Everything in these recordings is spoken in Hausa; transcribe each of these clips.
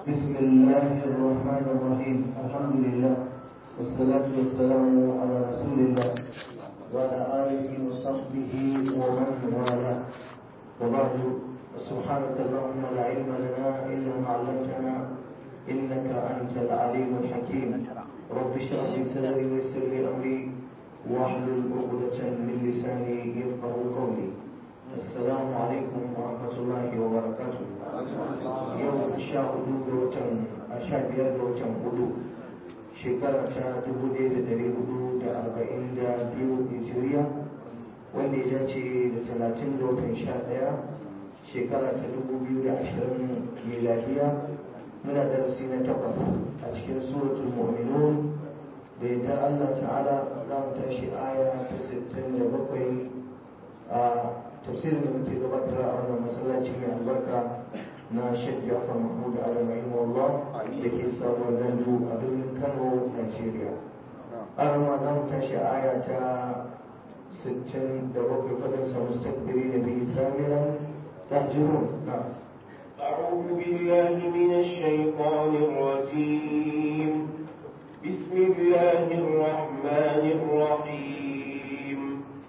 بسم الله الرحمن الرحيم الحمد لله والصلاة والسلام على رسول الله وعلى آله وصحبه ومن والاه وبعد سبحانك اللهم لا علم لنا إلا ما علمتنا إنك أنت العليم الحكيم رب اشرح لي صدري ويسر لي أمري واحلل عقدة من لساني يفقه قولي السلام عليكم ورحمة الله وبركاته يوم الشاهدوا دوتن أشهد دوتن هدو شكرا تدبو دري هدو أربعين بيو هجرية wanda ya dace da 30 ga watan 11 shekara ta 2020 miladiya muna darasi na 8 a cikin suratul mu'minun da yadda Allah ta'ala za mu tashi aya ta 67 a tafsirin da muke gabatar a wannan masallaci mai albarka na Sheikh Jafar Mahmud Adam rahimahullah da ke sabuwar gandu a birnin Kano, Nigeria. An ma za mu tashi aya ta 67 fadin sa mustakbirina bihi samiran tahjurun. أعوذ بالله من الشيطان الرجيم بسم الله الرحمن الرحيم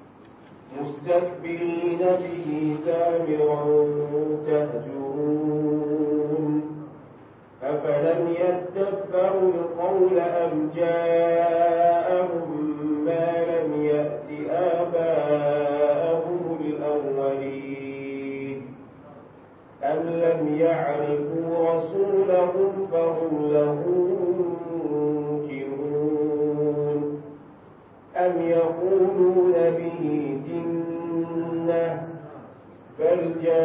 مستكبرين به سامرا تهجرون أفلم يدبروا القول أم جاءهم ما لم يأت آباءهم الأولين أم لم يعرفوا رسولهم فهم له منكرون أم يقولون به جنة بل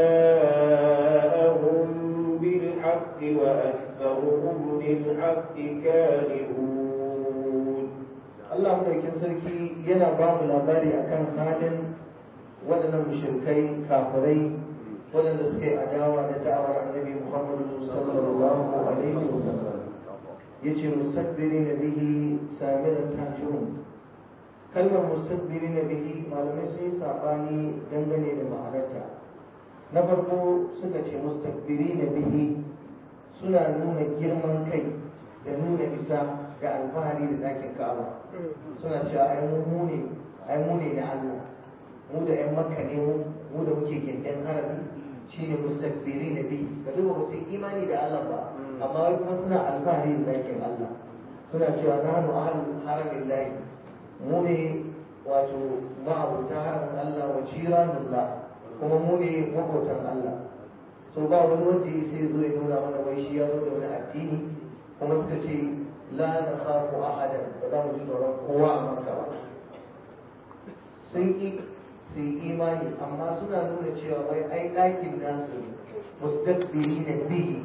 جاءهم بالحق وأكثرهم للحق كارهون. Allah madaukin sarki yana ba mu labari akan halin waɗannan mushrikai kafirai waɗanda suke adawa da da'awar annabi Muhammadu sallallahu alaihi wasallam. Yace mustakbirina bihi samiran tahjurun. Kalmar mustakbirina bihi malamai sun yi sabani dangane da ma'anarta. Na farko suka ce mustakbirina bihi suna nuna girman kai da nuna isa da alfahari da ɗakin Ka'aba. Suna cewa ai mu ne na Allah, mu da ƴan Makka ne mu da muke gindin harabi shine mustakbirina bihi. Ka duba ba su imani da Allah ba, amma wai kuma suna alfahari da ɗakin Allah. Suna cewa nahnu ahlul haramillahi, mu ne wato ma'abuta haramin Allah wa jiranullah, kuma mu ne makotan Allah. So ba wani wanda ya sai zo ya nuna mana wai shi ya zo da wani addini, kuma suka ce la nakhafu ahadan, ba za mu ji tsoron kowa a Makka ba. Sun ki su yi imani, amma suna nuna cewa wai ai ɗakin nasu mustakbirina bihi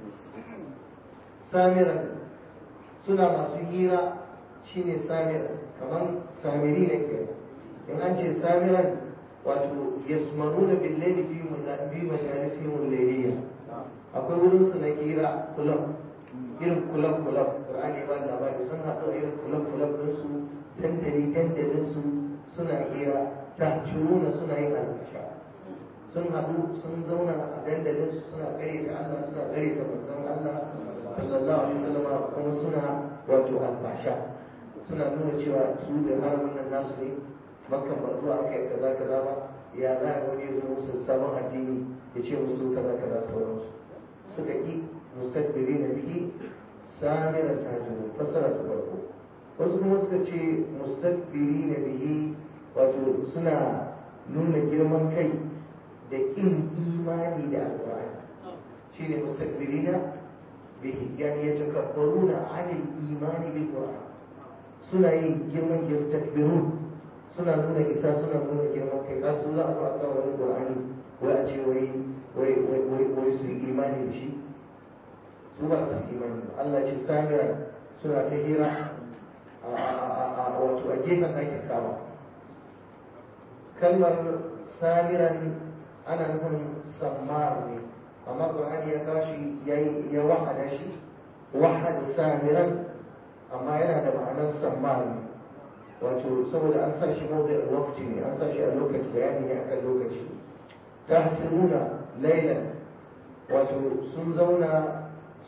samiran, suna masu hira shine samiran, kamar samiri ne ke. In an ce samiran wato yasmaruna billahi fi majalisihim al-layliyya, akwai wurin su na hira kulab, irin kulab Qur'ani ba da labari sun haɗu a irin kulab din su, dandalin su suna hira, tahjuruna suna yin alfasha. Sun haɗu sun zauna a dandalin su suna kare da Allah, suna kare da manzon Allah sallallahu alaihi wasallam, kuma suna wato alfasha. Suna nuna cewa su da haramin nan nasu ne, Makka ba zuwa aka yi kaza ba, ya za a wani yanzu musu sabon addini ya ce musu kaza sauransu. Suka ƙi mustakbirina bihi samiran tahjurun, fassara ta farko. Wasu kuma suka ce mustakbirina bihi wato suna nuna girman kai da ƙin imani da alƙur'ani. Shine mustakbirina bihi, yani yatakabbaruna 'anil imani bil qur'an. Suna yin girman yastakbirun, suna nuna isa, suna nuna girman kai. Za su za a kan wani qur'ani wai a ce wai su yi imani da shi, su ba su imani ba. Allah ce samira suna ta hira wato a gefen ɗakin Ka'aba. Kalmar samiran ana nufin sammar ne, amma qur'ani ya kashi ya wahada shi wahada samiran, amma yana da ma'anar sammar ne, wato saboda an sa shi mawdu'in lokaci ne, an sa shi a lokaci, bayani ne akan lokaci. tahtiruna laylan, wato sun zauna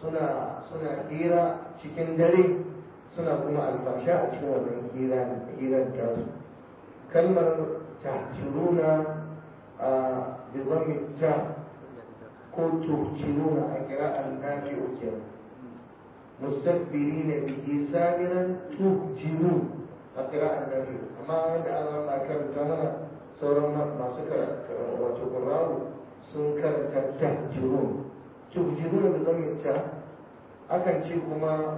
suna hira cikin dare suna kuma alfasha a cikin wannan hirar tasu. kalmar tahjiruna a bizamin ta ko tuhjiruna a kira'ar nafi uke mustakbiri ne bihi samiran tuhjiru a kira'ar nafi, amma wanda an rama karanta mana sauran masu wato ƙurrawu sun karanta tahjirun. tuhjiruna bizamin ta akan ce kuma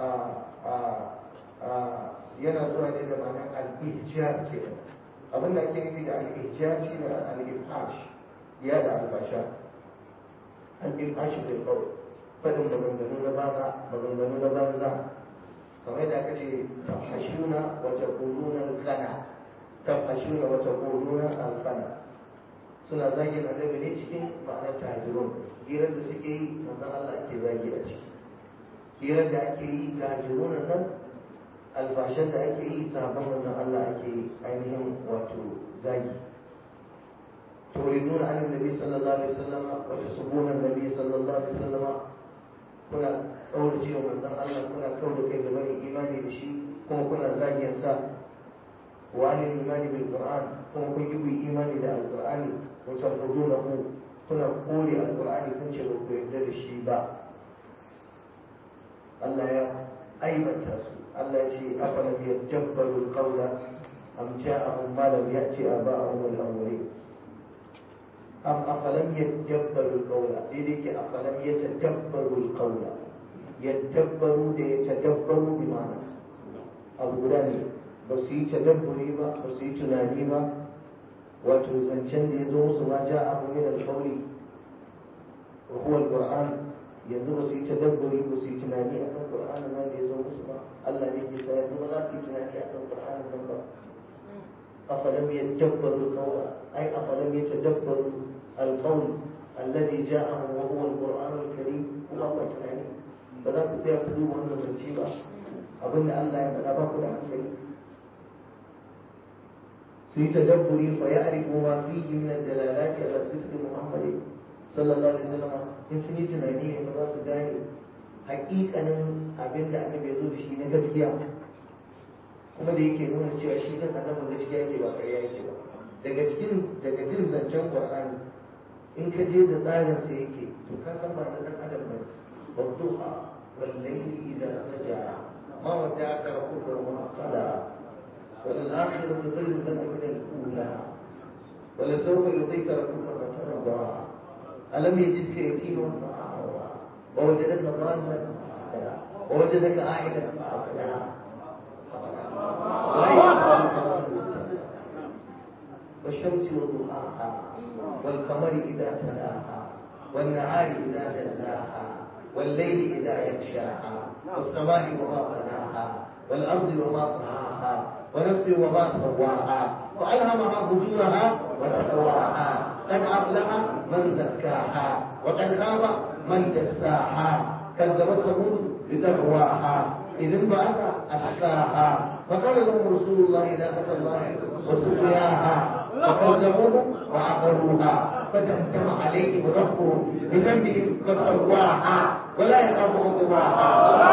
yana zuwa ne da ma'anar al-ihjar ke abin da ake nufi da al-ihjar shi ne al-ifhash ya da albasha. al-ifhash bil qawl fadin maganganu na banza kamar yadda aka ce tafhashuna wa taquluna al-khana tafhashuna wa taquluna al-khana suna zagin annabi ne cikin ma'anar tahjirun. hirar da suke yi manzon Allah ake zagi a ciki. hirar da ake yi tahjiruna nan albashan da ake yi sabon wannan Allah ake ainihin wato zagi. turiduna an nabi sallallahu alaihi wasallam wa tasubuna nabi sallallahu alaihi wasallam, kuna kaurace wa manzon Allah, kuna kauda kai da bari imani da shi, kuma kuna zagin sa. wa an imani bil qur'an, kuma kun yi imani da alqur'ani, wa tarfudunahu, kuna kore alqur'ani kun ce ba ku yarda da shi ba. Allah ya aibata su. Allah ya ce afalam yadabbaru al-qawla am ja'ahum ma lam ya'ti aba'ahum al-awwalin. am afalam yadabbaru al-qawla, dai ke afalam yatadabbaru al-qawla. yadabbaru da yatadabbaru bi ma'ana abu guda ne, ba su yi tadabburi ba, ba su yi tunani ba. wato zancen da ya zo musu ma ja'ahum min al-qawli wa huwa al-qur'an, yanzu ba su yi tadabburi, ba su yi tunani a kan Qur'anin nan da ya zo musu ba. Allah ne ke sa yanzu ba za su yi tunani a kan Qur'anin nan ba. afalam yadabbaru al-qawla ay afalam yatadabbaru al-qawl alladhi ja'ahum wa huwa al-Qur'an al-Karim. kuma ba tunani, ba za ku tsaya ku duba wannan zance ba, abinda Allah ya faɗa ba ku da hankali. su yi tadabburi fa ya'rifu ma fihi min ad-dalalati ala sidqi Muhammadin sallallahu alaihi wasallam. in sun yi tunani ne ba za su gane hakikanin abin da annabi ya zo da shi na gaskiya, kuma da yake nuna cewa shi kan annabi gaskiya yake ba ƙarya yake ba. daga jin zancen Qur'ani in ka je da tsarin sa yake to ka san ba na dan adam ba. wadduha wal layli idha saja ma wada'aka rabbuka wa ma qala wal akhiratu khayrun laka min al-ula wa la sawfa yu'tika rabbuka fatarda. ألم يجدك يتيما فآوى ووجدك ضالا فهدى ووجدك عائلا فأغنى. والشمس وضحاها والقمر إذا تلاها والنهار إذا جلاها والليل إذا يغشاها والسماء وما بناها والأرض وما طحاها ونفس وما سواها وألهمها فجورها وتقواها. قد أفلح من زكاها وقد خاب من دساها. كذبت ثمود بتقواها إذ انبعث أشقاها فقال لهم رسول الله ناقة الله وسقياها فكذبوه وعقروها فتهتم عليهم ربهم بذنبهم فسواها ولا يخاف عقباها.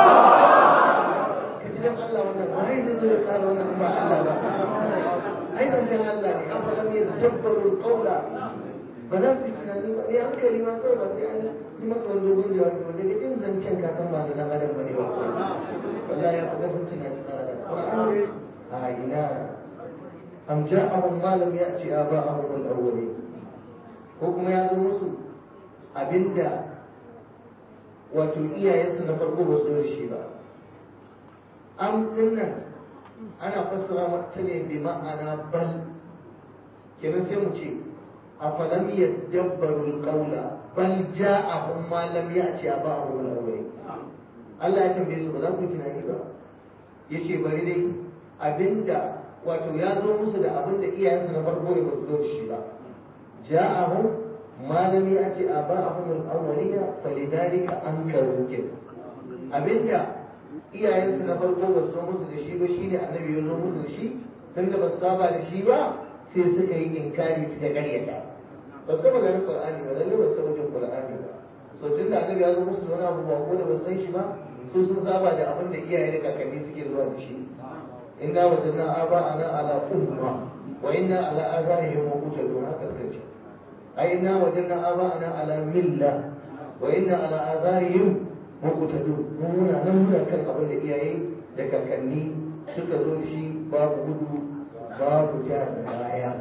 كتب الله وهذا ذلك قال ونقبع الله أيضا كان الله أفلم يتدبروا القول ba za su yi tunani ba ne hankali ma kawai ba sai an yi maka wani dogon jawabi ba daga jin zancen ka san ba da dan adam ba ne ba wallahi ya fi gafin tunani dan adam qur'ani a ina am ja'ahum ma lam ya'ti aba'ahum al-awwalin, ko kuma ya zo musu abinda wato iyayensu na farko ba su da shi ba. am dinnan ana fassara mata ne bi ma'ana bal, kenan sai mu ce أفلم يدبروا القول بل جاءهم ما لم يأتي آباءهم الأولين. Allah ya tambaye su ba za ku tunani ba, yace bari dai abinda wato ya zo musu da abinda iyayensu na farko ne ba su zo da shi ba. ja'ahum ma lam ya'ti aba'ahum al-awwalina falidhalika ankaru kin. abinda iyayensu na farko ba su zo musu da shi ba shine annabi ya zo musu da shi, tunda ba su saba da shi ba sai suka yi inkari suka karyata. ba su taɓa ganin Qur'ani ba, lalle ba su taɓa jin Qur'ani ba, so tun da annabi ya zo musu da wani abu ba ko da ba san shi ba su sun saba da abin da iyaye da kakanni suke zuwa da shi inna wajadna aba'ana ala umma wa inna ala azarihim muqtadun haka suka ce ai inna wajadna aba'ana ala milla wa inna ala azarihim muqtadun muna nan muna kan abin da iyaye da kakanni suka zo da shi babu gudu babu ja da baya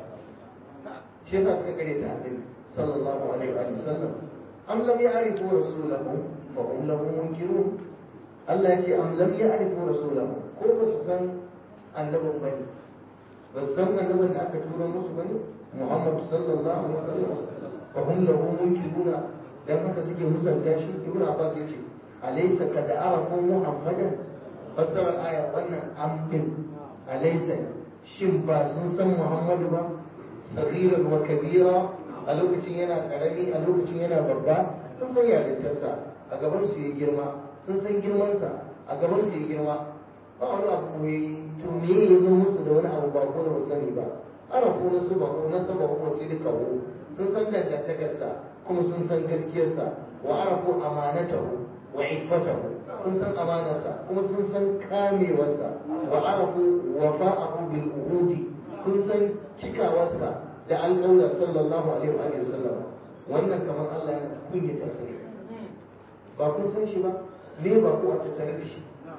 shi yasa suka kare ta annabi sallallahu alaihi wa sallam am lam ya'rifu rasulahu fa hum lahu munkirun Allah ya ce am lam ya'rifu rasulahu ko ba su san annabin bane ba su san annabin da aka tura musu bane Muhammad sallallahu alaihi wa sallam fa hum lahu munkiruna dan haka suke musanta shi ibnu Abbas yace alaysa kad arafu Muhammadan fassarar aya wannan amfin alaysa shin ba sun san Muhammadu ba sagiran wa kabira a lokacin yana karami a lokacin yana babba sun san yarintarsa a gaban su ya girma sun san girmansa a gaban su ya girma ba wani abu koyi to me ya zo musu da wani abu ba ko da ba sani ba ana ko na su ba ko na saba ko sai da kawo sun san dangantakarsa kuma sun san gaskiyarsa wa arafu amanatahu wa iffatahu sun san amanarsa kuma sun san kamewarsa wa arafu wafa'ahu bil uhudi sun san cikawarsa da alƙawla sallallahu alaihi wa sallam wannan kamar Allah ya kunyata su ne ba kun san shi ba me ba ku a tattare da shi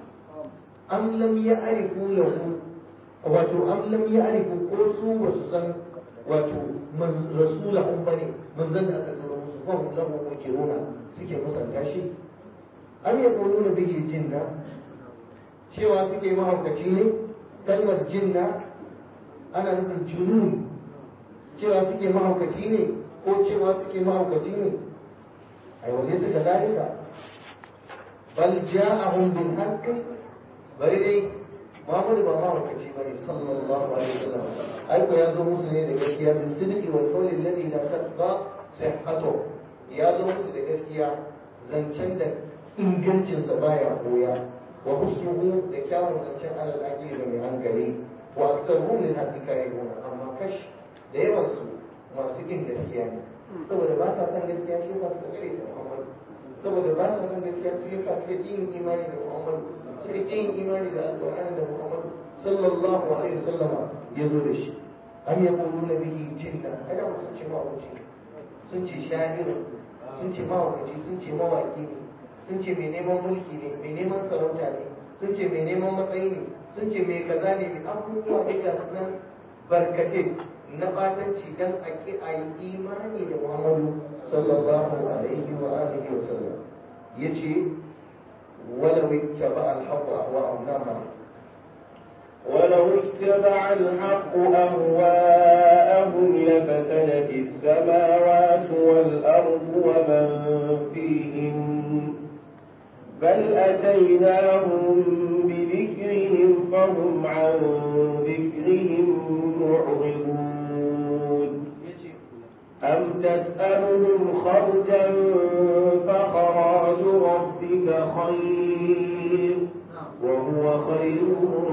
am lam ya'rifu lahu wato am lam ya'rifu ko su ba su san wato man rasulahum bane manzon da aka tura musu fa hum lahu mujiruna suke musanta shi am yaquluna bihi jinna cewa suke mahaukaci ne kalmar jinna ana nufin junun cewa suke mahaukaci ne ko cewa suke mahaukaci ne ai waje su da dalika bal ja'ahum bil haqqi bari dai Muhammad ba mahaukaci bane sallallahu alaihi wasallam ai ko ya zo musu ne da gaskiya bin sidqi wal qawli alladhi la taqba sihhatu ya zo musu da gaskiya zancen da ingancinsa baya koya wa husnuhu da kyawun zancen alal aqili da mai hankali wa aktaruhum lil haqqi karihun amma kash da yawan su masu kin gaskiya ne saboda ba sa san gaskiya shi yasa suka kare da Muhammad saboda ba sa san gaskiya shi yasa suka kin imani da Muhammad suka kin imani da alqur'ani da Muhammad sallallahu alaihi wasallama yazo da shi am yaquluna bihi jinna ada sun ce mawuci sun ce sha'irin sun ce mawuci sun ce mawaki ne sun ce mai neman mulki ne mai neman sarauta ne sun ce mai neman matsayi ne sun ce mai kaza ne abubuwa da ga nan barkate na batanci dan a ki a yi imani da Muhammadu sallallahu alaihi wa alihi wa sallam yace walau ittaba al-haqq ahwa'ahum nama ولو اتبع الحق أهواءهم لفسدت السماوات والأرض ومن فيهن بل أتيناهم بذكرهم فهم عن ذكرهم معرضون أم تسألهم خرجا فخراج ربك خير وهو خير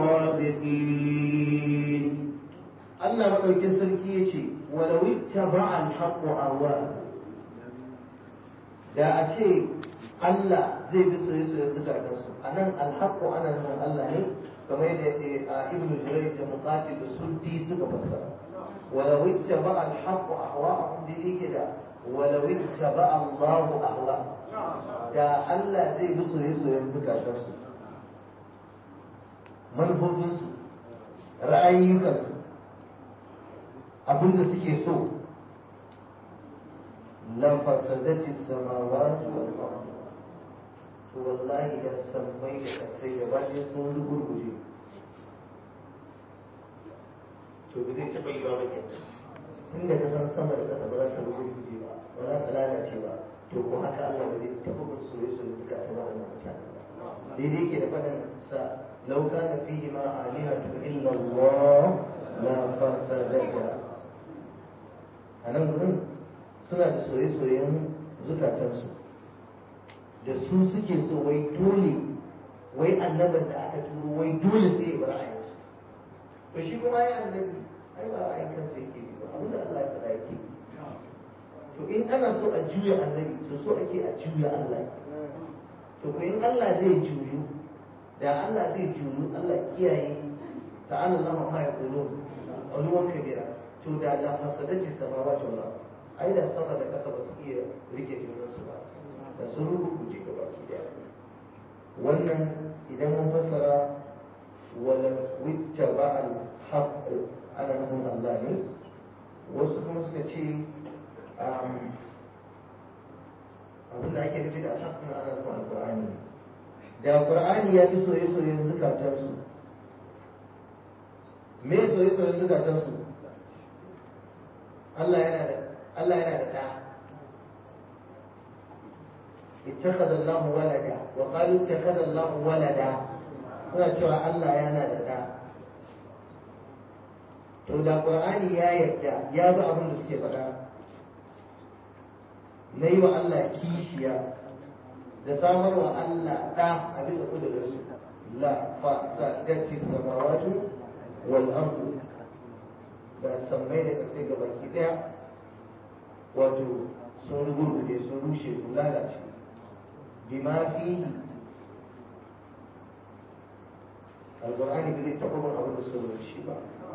الرازقين الله مدوكين سركي يجي ولو اتبع الحق أهواءهم da a ce Allah zai bi soyayya zukatansu a nan alhaƙo ana nufin Allah ne kamar yadda a ibnu Jurayj da Muqatil da Suddi suka fassara walau ittaba alhaqu ahwa'ahum dike da walau ittaba Allahu ahwa da Allah zai bi soyayya zukatansu manufofinsu ra'ayyukansu abinda suke so لفسدت السماوات والأرض والله إذا سميت السيبات يسون الغرغجي to ba zai taɓa yi ba ke inda ka san sama da ƙasa ba za ta rugurguje ba ba za ta lalace ba to ko haka Allah ba zai taɓa bin soyayya duka ta ba da mutane ba daidai ke da faɗin sa law kana fihi ma alihatu illa Allah la fasadata anan gurin suna da soye-soyen zukatansu da su suke so wai dole wai annaban da aka turo wai dole sai ya bar ra'ayinsu to shi kuma ya annabi ai ba ra'ayin kansa yake ba abinda Allah ya faɗa yake to to in ana so a juya annabi to so ake a juya Allah to ko in Allah zai juyu da Allah zai juyu Allah kiyaye ta'ala Allah ma ya kullu ulwan kabira to da la fasadati samawati wal ard ai da sama da kasa ba su iya rike junansu ba da sun rubuce gaba ki daya wannan idan mun fassara wala wittaba al haqq ala nahum Allah ne wasu kuma suka ce abin da ake nufi da al-haqq na ana nufin al-Qur'ani da Qur'ani ya fi soye-soyen zukatansu me soye-soyen zukatansu Allah yana da ɗa اتخذ الله ولدا وقالوا اتخذ الله ولدا suna cewa Allah yana da ɗa to da Qur'ani ya yarda ya bi abin da suke faɗa na yi wa Allah kishiya da samar wa Allah ɗa a bisa kudurinsu la fa sadati samawatu wal ardu da sammai da kasai ga baki ɗaya wato sun gurguje sun rushe sun lalace bima fihi alqur'ani bai taɓa bin abin da suka zo da shi ba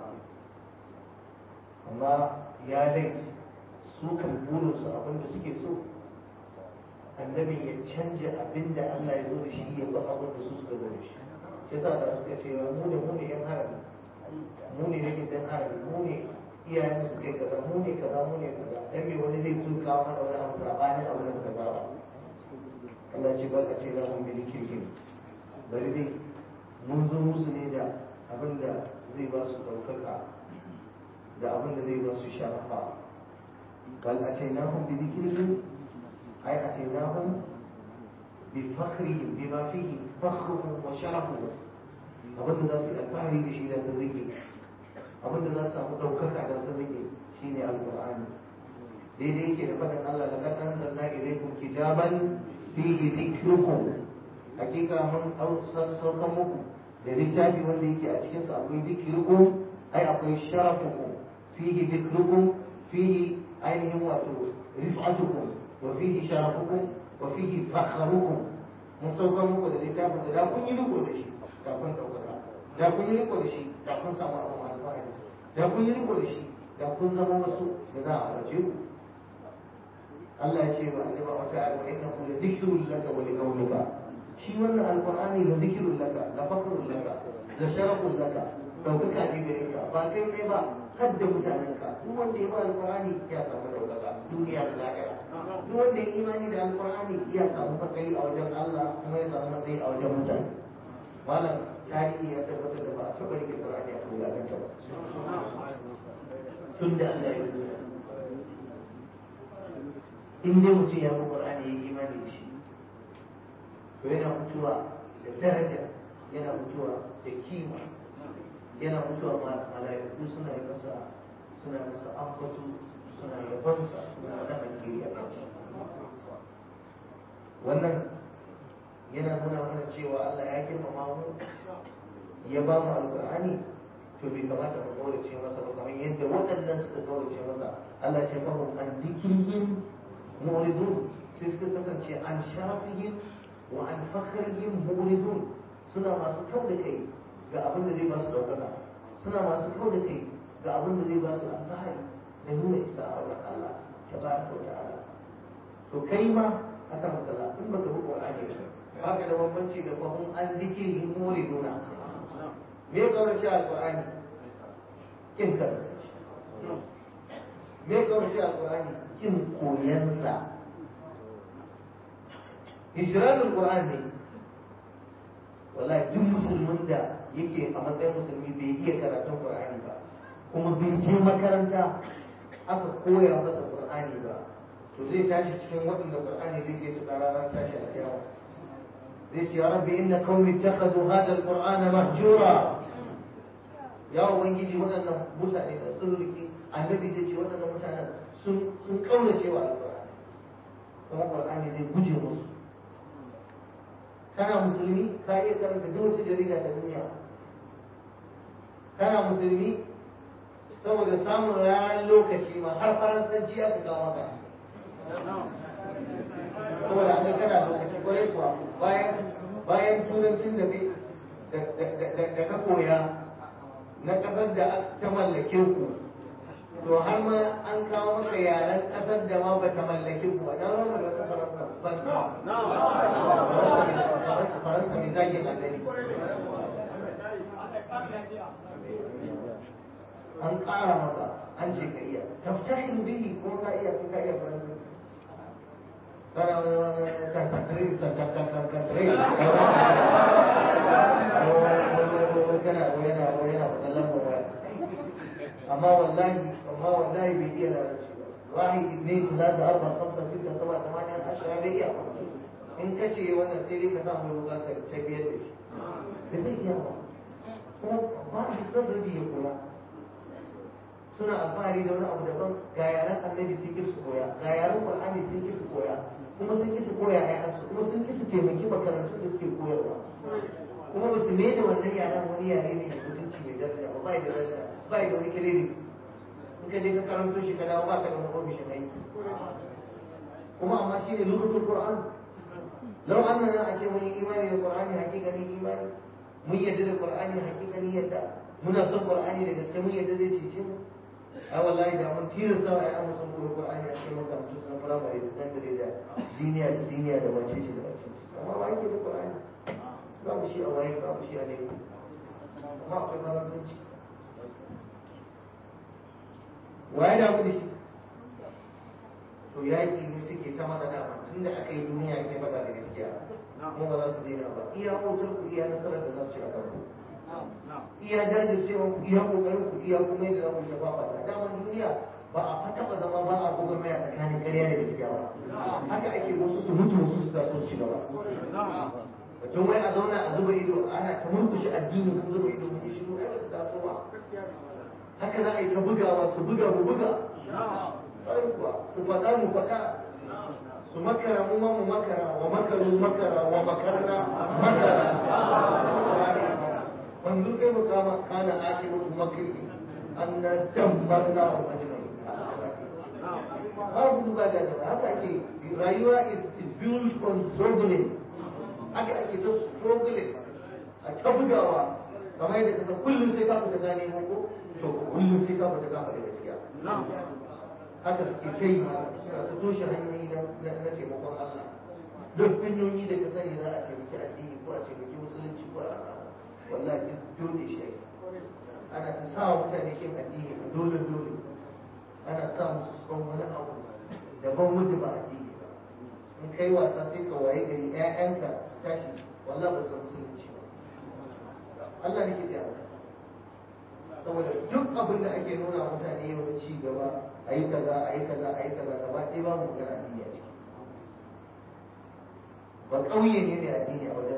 amma ya laifi su kan burinsu abin da suke so annabin ya canja abin da Allah ya zo da shi ya ba abin da su suka zo da shi shi sa da suka ce mu ne yan harabi mu ne nake dan harabi mu ne iyayen su kai kaza mu ne kaza mu ne kaza dan me wani zai tuka mana wani abu sabanin abin da kaza ba Allah ce ba ka ce za mu bi kirkin bari dai mun zo musu ne da abin da zai ba su ɗaukaka da abin da zai ba su sharafa bal atainahum bi dhikrihim ay atainahum bi fakhrihim bima fihi fakhruhum wa sharafuhum abin da za su yi alfahari da shi da sun rike abin da za su samu ɗaukaka da sun rike shine alqur'ani daidai yake da faɗin Allah laqad anzalna ilaykum kitaban fihi dhikrukum hakika mun saukan muku da littafi wanda yake a cikinsa akwai dhikrukum ai akwai sharafukum fihi dhikrukum fihi ainihin wato rif'atukum wa fihi sharafukum wa fihi fakhrukum mun saukan muku da littafin da kun yi riko da shi da kun ɗaukaka da kun yi riko da shi da kun samu abin alfahari da kun yi riko da shi da kun zama wasu da za a bace ku Allah ya ce wa annabi wata ayat wa innahu la dhikrun laka wa liqawmika shi wannan alqur'ani la dhikrun laka la fakhrun laka la sharafun laka daukaka ne gare ka ba kai kai ba har da mutanenka duk wanda ya ba alqur'ani ya samu daukaka duniya da lahira duk wanda ya imani da alqur'ani ya samu matsayi a wajen Allah kuma ya samu matsayi a wajen mutane malam tarihi ya tabbatar da ba a taɓa rike qur'ani a wulakanta ba tun da Allah ya yi in dai mutum ya bi Qur'ani ya yi imani da shi to yana mutuwa da daraja yana mutuwa da kima yana mutuwa mala'iku suna yi masa ambato suna yabansa suna da alheri a kan wannan yana nuna mana cewa Allah ya girmama mu ya ba mu alqur'ani to bai kamata mu kaurace masa ba kamar yadda waɗannan suka kaurace masa Allah ya ce mahum an dhikrihim muridun sai suka kasance an sharafihim wa an fakhrihim muridun suna masu kau da kai ga abin da zai ba su ɗaukaka suna masu kau da kai ga abin da zai ba su alfahari da nuna isa a wajen Allah tabaraka wa ta'ala to kai ma aka mutala in baka bi Qur'ani ba ka da bambanci da fahim an dhikrihim muriduna me ya kaurace alqur'ani kin karanta me ya kaurace alqur'ani kin koyansa hijranul qur'an ne wallahi duk musulmin da yake a matsayin musulmi bai iya karatun qur'ani ba kuma bai je makaranta aka koya masa qur'ani ba to zai tashi cikin waɗanda qur'ani zai kai su karara tashi a yawa zai ce ya rabbi inna qaumi ittakhadhu hadha alqur'ana mahjura ya ubangiji waɗannan mutane da sun riki annabi zai ce waɗannan mutanen sun kaurace wa alqur'ani kuma qur'ani zai guje musu kana musulmi ka iya karanta duk wata jarida ta duniya kana musulmi saboda samun ranar lokaci ma har faransanci aka kawo maka saboda an kana lokaci kwarai kuwa bayan turancin da ka koya na ƙasar da ta mallake ku, to har ma an kawo maka yaren ƙasar da ma ba ta mallake ku ba. Na rama da wata faransa mai zagin annabi an ƙara maka an ce ka iya taftahin bihi ko ka iya faransa kana kasatri sakakakakatri yana faɗallan ba amma wallahi bai iya larabci ba. واحد اثنين ثلاثة أربعة خمسة ستة سبعة ثمانية 10 bai iya ba. in ka ce wannan sai dai ka samu ruwa ka tafiyar da shi da zai iya ba kuma ba shi son rabi ya koya suna alfahari da wani abu daban ga yaran annabi sun ki su koya ga yaran qur'ani sun ki su koya kuma sun ki su koya ƴaƴansu kuma sun ki su taimaki makarantun da suke koyarwa kuma ba su mai da wannan yaran wani yare ne da mutunci mai daraja ba bai da daraja bai da wani kiriri in ka je ka karanto shi ka dawo ba ka da wani ofishin aiki kuma amma shi ne lugatul qur'an lau annana a ce mun yi imani da qur'ani hakikanin imani mun yadda da qur'ani hakikanin yadda muna son qur'ani da gaske mun yadda zai cece mu ai wallahi da mun tilasta wa ya musu koyi qur'ani a cikin makarantu na firamare da sakandare da siniya da wace ce da wace amma ba yake da qur'ani babu shi a waye babu shi a laifi amma akwai faransanci waye da mu da shi to yaƙi ne suke ta mana dama tun da aka yi duniya ke faɗa da gaskiya kuma ba za su daina ba iya hotar ku iya nasarar da za su ci a kanku iya jajircewa ku iya ƙoƙarin ku iya kuma yadda za ku shafa fata daman duniya ba a taɓa zama ba a gogar maya tsakanin ƙarya da gaskiya ba haka ake wasu su mutu wasu su taso ci gaba mutum wai a zauna a zuba ido ana ta murkushe addini kun zuba ido kun shiru ai ba ta taso ba haka za a yi ta bugawa su buga mu buga su faɗa mu faɗa su makara mu ma mu makara wa makaru makara wa makarna makara wanzu kai mu kama kana ake mutu makirki an na dambarna wa ajiyar babu ba da jama'a haka ake rayuwa is built on struggling haka ake ta struggling a ta bugawa kamar yadda kasa kullum sai ka fita gane ko to kullum sai ka fita gane gaskiya haka suke kai ma suna ta toshe hanyoyi na taimakon Allah duk hanyoyi da ka sani za a taimaki addini ko a taimaki musulunci ko a wallahi dole shi ake ana ta sa wa mutane kin addini a dole ana sa musu son wani abu daban wanda ba addini ba in kai wasa sai ka waye gari ƴaƴanka tashi wallahi ba su musulunci ba Allah ne ke da saboda duk abin da ake nuna mutane yau da ci gaba a yi kaza gaba ɗaya ba mu magana addini a ciki ba ƙauye ne mai addini a wajen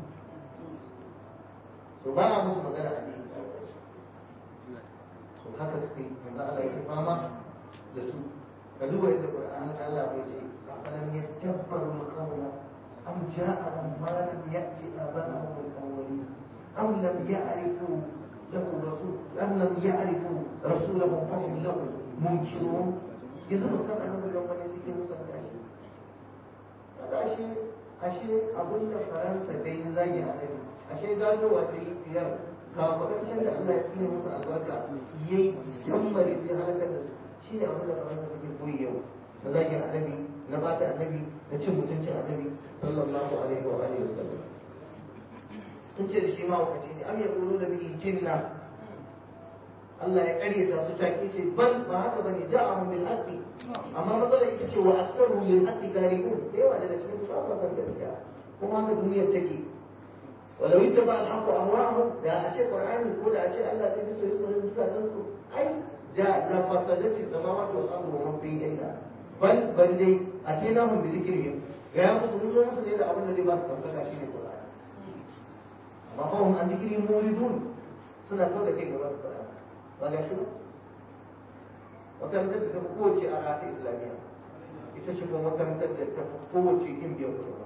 su ba a musu magana addini a wajen su haka suke manzo Allah ya fama da su ka duba yadda Qur'ani Allah bai ce afalam yadabbaru al-qawla am ja'ahum ma lam ya'ti aba'ahum al-awwalin am lam ya'rifu له رسول أم لم يعرفوا رسولهم فهم له منكرون يزم السمع أنه لو كان يسيك موسى الأشياء هذا أشياء أقول فرنسا بين زاجي عليه أشياء قالوا وتيسير كافرين شند الله يكين موسى البركة يمر يسيحنا كذا شيء أقول فرنسا في قوي يوم زاجي النبي نبات النبي نشم تنشأ النبي صلى الله عليه وآله وسلم sun ce da shi ma wakaci ne am ya kulu da bihi jinna Allah ya karyata su take ce bal ba haka bane ja'ahum bil haqqi amma matsala ita ce wa aktsaru lil haqqi karihun da yawa daga cikin su ba san gaskiya kuma haka duniyar take walau ittaba al haqqu ahwa'ahum da a ce qur'ani ko da a ce Allah ta bi su yi zukatan su ai da la fasadati samawati wal ardu wa man fihinna bal dai atinahum bi dhikrihim ga musu musu ne da abin da zai ba su tabbata shine qur'ani وهم عن ذكرهم موردون سنة كودة كيف يقول ولا شو وكم تبدأ قوة أرات إسلامية يتشبه وكم تبدأ قوة إن بيوم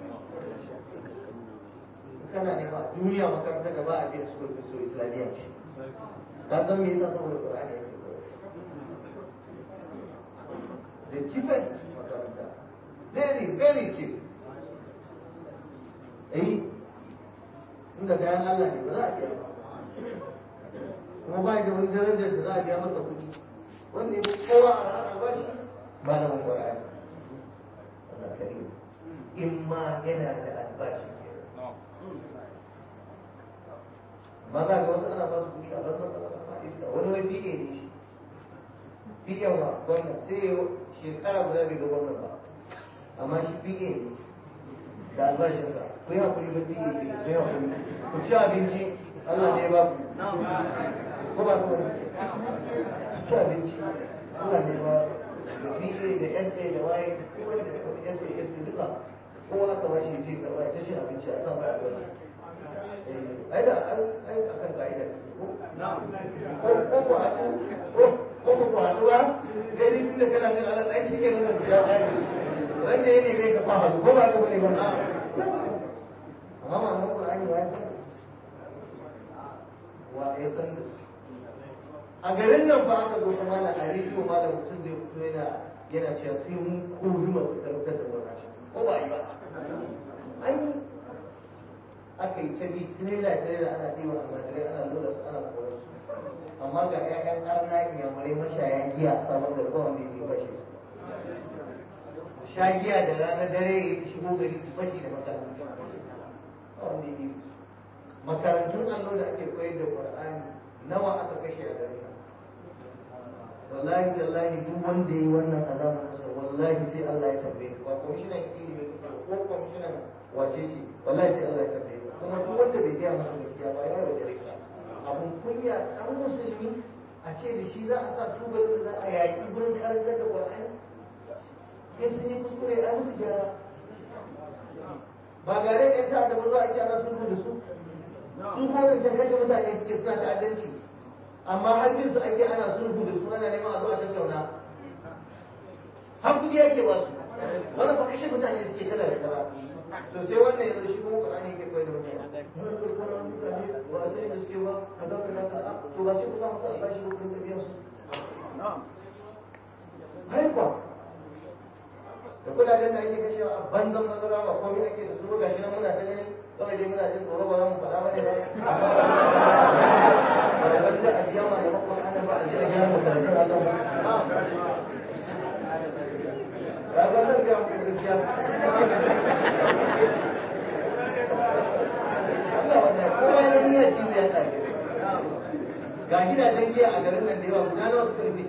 كان يعني الدنيا وكم تبدأ بقى بيسكت في السوء إسلامية هذا من يتصور القرآن the cheapest very very cheap inda kayan Allah ne ba za a biya ba kuma ba da wani darajar da za a biya masa kuɗi wanda ya kowa a rana ba shi ba na wani ƙwararri Allah kare in ma yana da albashi ma za ga wasu ana ba su kuɗi a banzan ba iska wani wai biye ne shi biyan wa gwamna sai ya shekara guda bai ga gwamna ba amma shi biye ne da albashinsa ku yi haƙuri ba biye ne ku yi haƙuri ku ci abinci Allah ne ba ku ko ba ku ci abinci Allah ne ba da biye da SA da waye kuma da SA duka kowa aka ba shi ce gaba ta shi abinci a san ba ai da ai akan ka'ida ko ko haɗu ba gani tun da kana jin Allah ai shike nan da ya kai wanda yake kai ka fa ko ba ka bane ba amma ma mun Qur'ani ya san wa ya san a garin nan ba aka zo kuma na arifi ma da mutum zai fito yana cewa sai mun koyi masu karkar da wannan ko ba yi ba ai aka yi ta bi tirela ana ɗiba almajirai ana loda su ana koyar su amma ga 'ya'yan arna yamurai mashaya giya sabon garba wanda yake bashi sha giya da ranar dare ya shigo gari su fashi da makarantu wanda yake makarantun allo da ake koyar da Qur'ani nawa aka kashe a garin nan wallahi tallahi duk wanda yi wannan azaban masa wallahi sai Allah ya tambaye ba kwamishinan ilimi ko kwamishinan wace ce wallahi sai Allah ya tambaye kuma duk wanda bai gaya masa gaskiya ba ya yi da rika abun kunya ɗan musulmi a ce da shi za a sa tubar da za a yaƙi gurin karantar da Qur'ani ya sun yi kuskure a musu gyara ba gare ɗan ta da ba ake ana sulhu da su su ko da can kashe mutane suke suna ta'addanci amma har su ake ana sulhu da su ana neman a zo a tattauna har kuɗi ake ba su wannan ba kashe mutane suke kada da kaza to sai wannan yanzu shi kuma Qur'ani yake koyar da mutane ba sai da suke ba kaza kaza kaza to ba sai ku samu sa albashi ko kun tafiya su haifa da kudaden da ake kashewa a banzan mazara ba komai ake da su ga shi nan muna ta gani kawai dai muna jin tsoro ba za mu faɗa bane ba ba da wanda a biya ma da bakon ana ba a jira gina makarantun Allah ba ga zan ga mu gaskiya Allah wannan kowa ya niyyar ci ya tsage ga gidajen giya a garin nan da yawa guda nawa suka rufe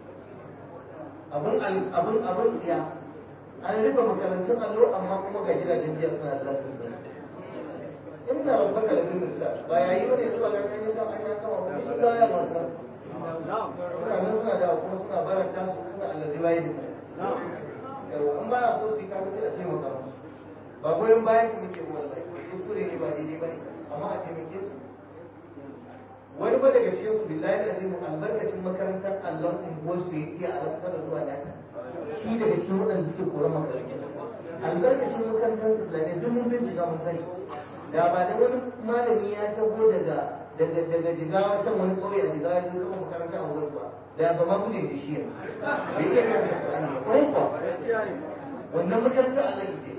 abun ya an rufe makarantun allo amma kuma ga gidajen giya suna da lasin da inda rabbaka da bin sa ba yayi bane zuwa ga kan yadda an ya kama ko shi da ya wannan mutanen suna da kuma suna barata su suna allazi bayi da yawa an ba so su ka mutu a taimaka musu ba goyon bayan su muke wallahi kuskure ne ba daidai bane amma a taimake su wani ba daga cikin su billahi da azimu albarkacin makarantar allon unguwar su ya iya alaƙar zuwa nata shi daga cikin waɗanda suke koran makarantar albarkacin makarantar islamiyya duk mun bincika mun sani da ba da wani malami ya taho daga jigawa can wani ƙauye a jigawa ya zama makaranta a wurin ba da ba ma gudun da shi bai iya karanta Qur'ani ba kwai kwa wannan makarantar Allah ce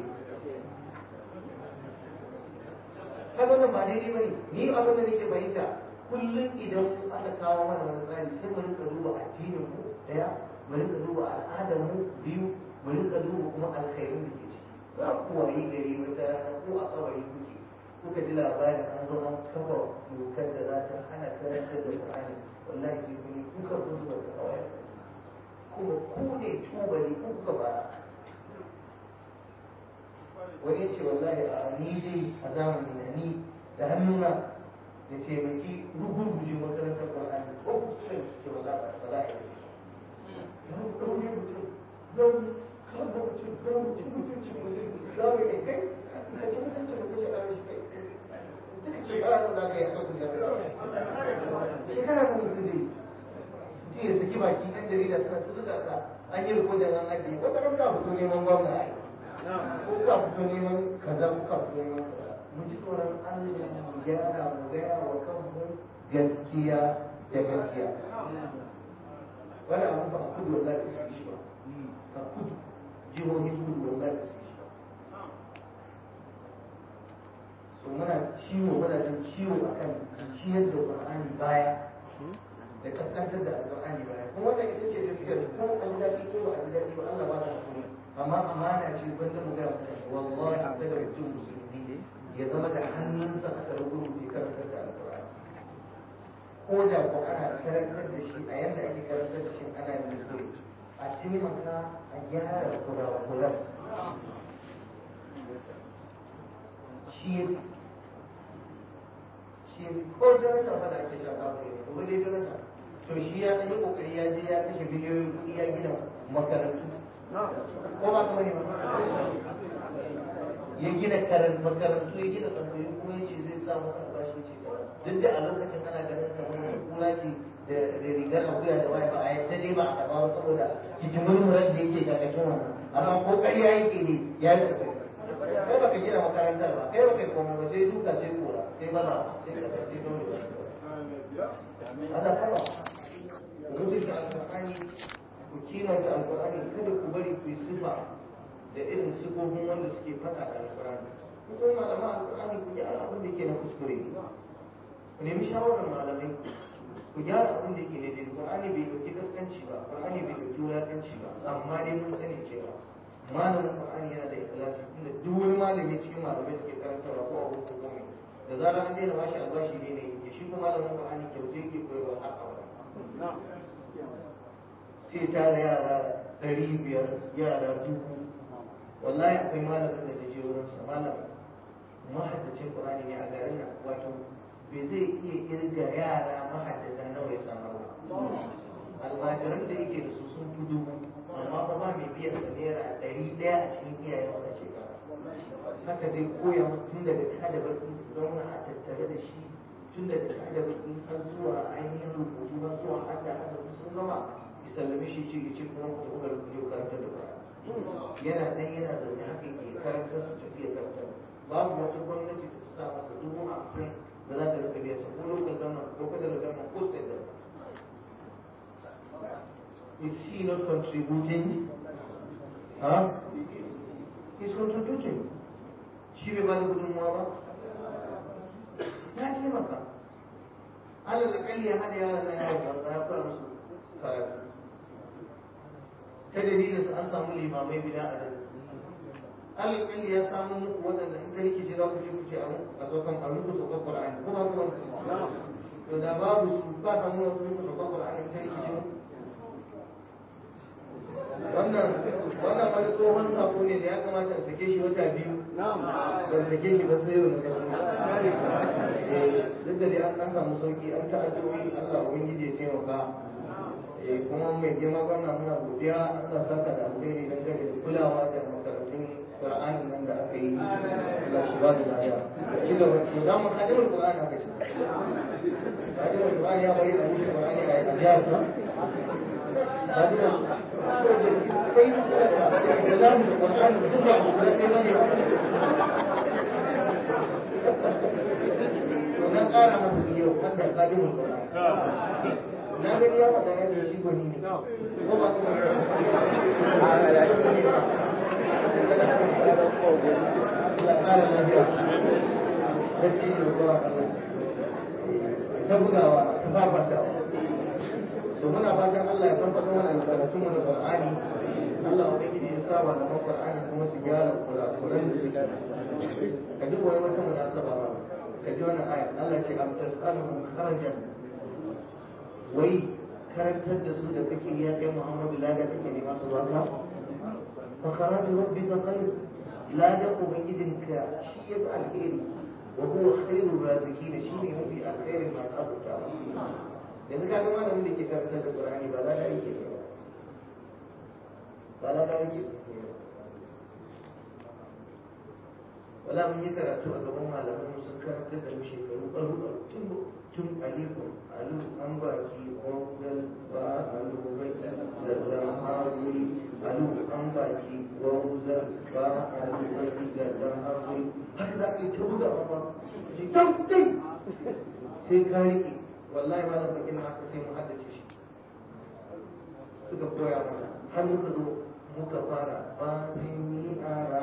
kaga wannan ba daidai bane ni abin da nake fahimta kullum idan aka kawo mana wani tsari sai mu rinka duba addinin mu daya mu rinka duba al'adar mu biyu mu rinka duba kuma alkhairin da ke ciki za ku wayi gari wata rana ko a kawai kuka ji labarin an zo an kafa dokar da za ta hana karantar da Qur'ani wallahi sai kun yi kuka kun zuwa ta kawai kuma ku ne tubali ku kuka fara wani ce wallahi a ni dai a zamanin na ni da hannuna ya taimaki rugurguje makarantar Qur'ani ko ku ce ba za a yi yau ɗaure mutum yau kama mutum kama mutum za mu yi kai ka ce mutunci mutum ya ɗaure shi kai duka shekara nan za ka yi a kan kuɗi shekara nan mutum zai mutum ya saki baki ɗan jarida suna ta zuga ka an yi rikodin an ajiye wata ran ka fito neman gwamna ai ko ka fito neman kaza ko ka fito neman kaza mu ji tsoron Allah mu gyara mu gaya wa kanmu gaskiya da gaskiya wani abu ba a kudu wallahi su shi ba a kudu jihohin kudu wallahi da su so muna jin ciwo akan ciyar da Qur'ani baya da kaskantar da Al-Qur'ani baya kuma wannan ita ce gaskiya ko an daɗi ko ba a ji daɗi ba Allah ba ta hakuri amma amana ce wanda mu ga wallahi kada mutum musulmi ya zama da hannunsa aka rubuta karantar da Al-Qur'ani ko da ko ana karantar da shi a yanda ake karantar da shi ana yin a taimaka a gyara kurakuran shi ko jarata ba da ake shafa ne ko dai jarata to shi ya yi kokari ya je ya kashe biliyoyin kuɗi ya gina makarantu ko ba kuma ne ba ya gina makarantu ya gina tsangayu kuma ya ce zai sa masa albashi ce duk da a lokacin ana ganin kamar kula ce da rigar akuya da waya ba a yadda dai ba a karɓa ba saboda kijimurmuran da yake karkashin wannan amma ko ƙarya yake ne ya yi kokari kai baka gina makarantar ba kai baka komai ba sai duka sai kora sai bana sai ka sai dole ana fara ku rubuta alqur'ani ku kimanta alqur'ani kada ku bari ku yi sifa da irin sifofin wanda suke fata da alqur'ani ku kuma malama alqur'ani ku gyara abin da ke na kuskure ku nemi shawarar malamai ku gyara abin da ke na daidai qur'ani bai dauki kaskanci ba qur'ani bai dauki wulakanci ba amma dai mun sani cewa malamin Qur'ani yana da ikhlasi tunda duk wani malami cikin malamai suke karantarwa ko abu ko komai da zarar an daina bashi albashi ne ya shi kuma malamin Qur'ani kyauce yake koyarwa har abada sai tare yara 500 yara 1000 wallahi akwai malamin da je wurin sa malam mahaddacin Qur'ani ne a garin nan wato bai zai iya kirga yara mahaddata nawa ya samu ba almajiran da yake da su sun fi dubu amma ba mai biyan sa naira 100 a cikin iyayen sa shekara haka zai koya tun daga kada baki su zauna a tattare da shi tun daga kada baki har zuwa ainihin rubutu har zuwa hadda sun gama ya sallame shi ce kuma ku tafi garin ku je karanta da ba yana dan yana zaune haka ke karanta su tafiya karanta babu wata gwamnati da ta sa masa 50,000 da za ta rika biya sa ko lokacin gama ko kada da gama ko state da Is he not contributing? Huh? He's contributing. Shi bai bada gudunmuwa ba? Ya taimaka. Alal akalli ya hada yara na yawon banza ya koya musu karatu. Ta dalilin su an samu limamai bila a dare. Alal akalli ya samu muku waɗanda in ta rikice za ku je ku ce a saukan alubu saukan Qur'ani. Kuma kuma to da babu su ba samu wasu muku saukan Qur'ani ta rikice mu. wannan wani tsohon sako ne da ya kamata a sake shi wata 2 ban sake shi ba sai yau duk da dai an samu sauki an ta'addobi Allah ubangiji ya taimaka kuma mai girma gwamna muna godiya Allah saka da alheri dangane da kulawa da makarantun Qur'ani nan da aka yi Allah shi ba da laya shi da wani da mu hadimul Qur'ani aka ce hadimul Qur'ani ya bari a wuce Qur'ani a jasa hadimul kai da zamu da Qur'ani duk da mu da kai bane wannan ƙara masa yau wanda hadimul Qur'ani na gani ya faɗa ya ce shi gwani ne ko ba kuma ta bugawa ta fafata to muna fatan Allah ya farfaɗo mana alƙalatunmu da Qur'ani Allah ubangiji ya sa wa da Qur'ani kuma su gyara kurakuran da suke ka duk wani wata munasaba ba ka ji wannan aya Allah ce am tasaluhum kharajan wai karantar da su da kake ya kai Muhammadu lada kake nema su ba fa kharaju rabbika khair lada ubangijinka shi ya fi alheri wa huwa khairur raziqin shi ne mafi alkhairin masu azurtawa yanzu ka ga malamin da ke karantar da Qur'ani ba lada yake ba lada yake wala mun yi karatu a gaban malaman sun karantar da mu shekaru ɗaru tun alifun alu an baki wagal ba alu bai da zama'uri alu an baki wagal ba alu bai da zama'uri haka za ka yi ta buga ba sai ka riƙe wallahi ma na bakin haka sai mu haddace shi suka koya mana har muka zo muka fara fatin ara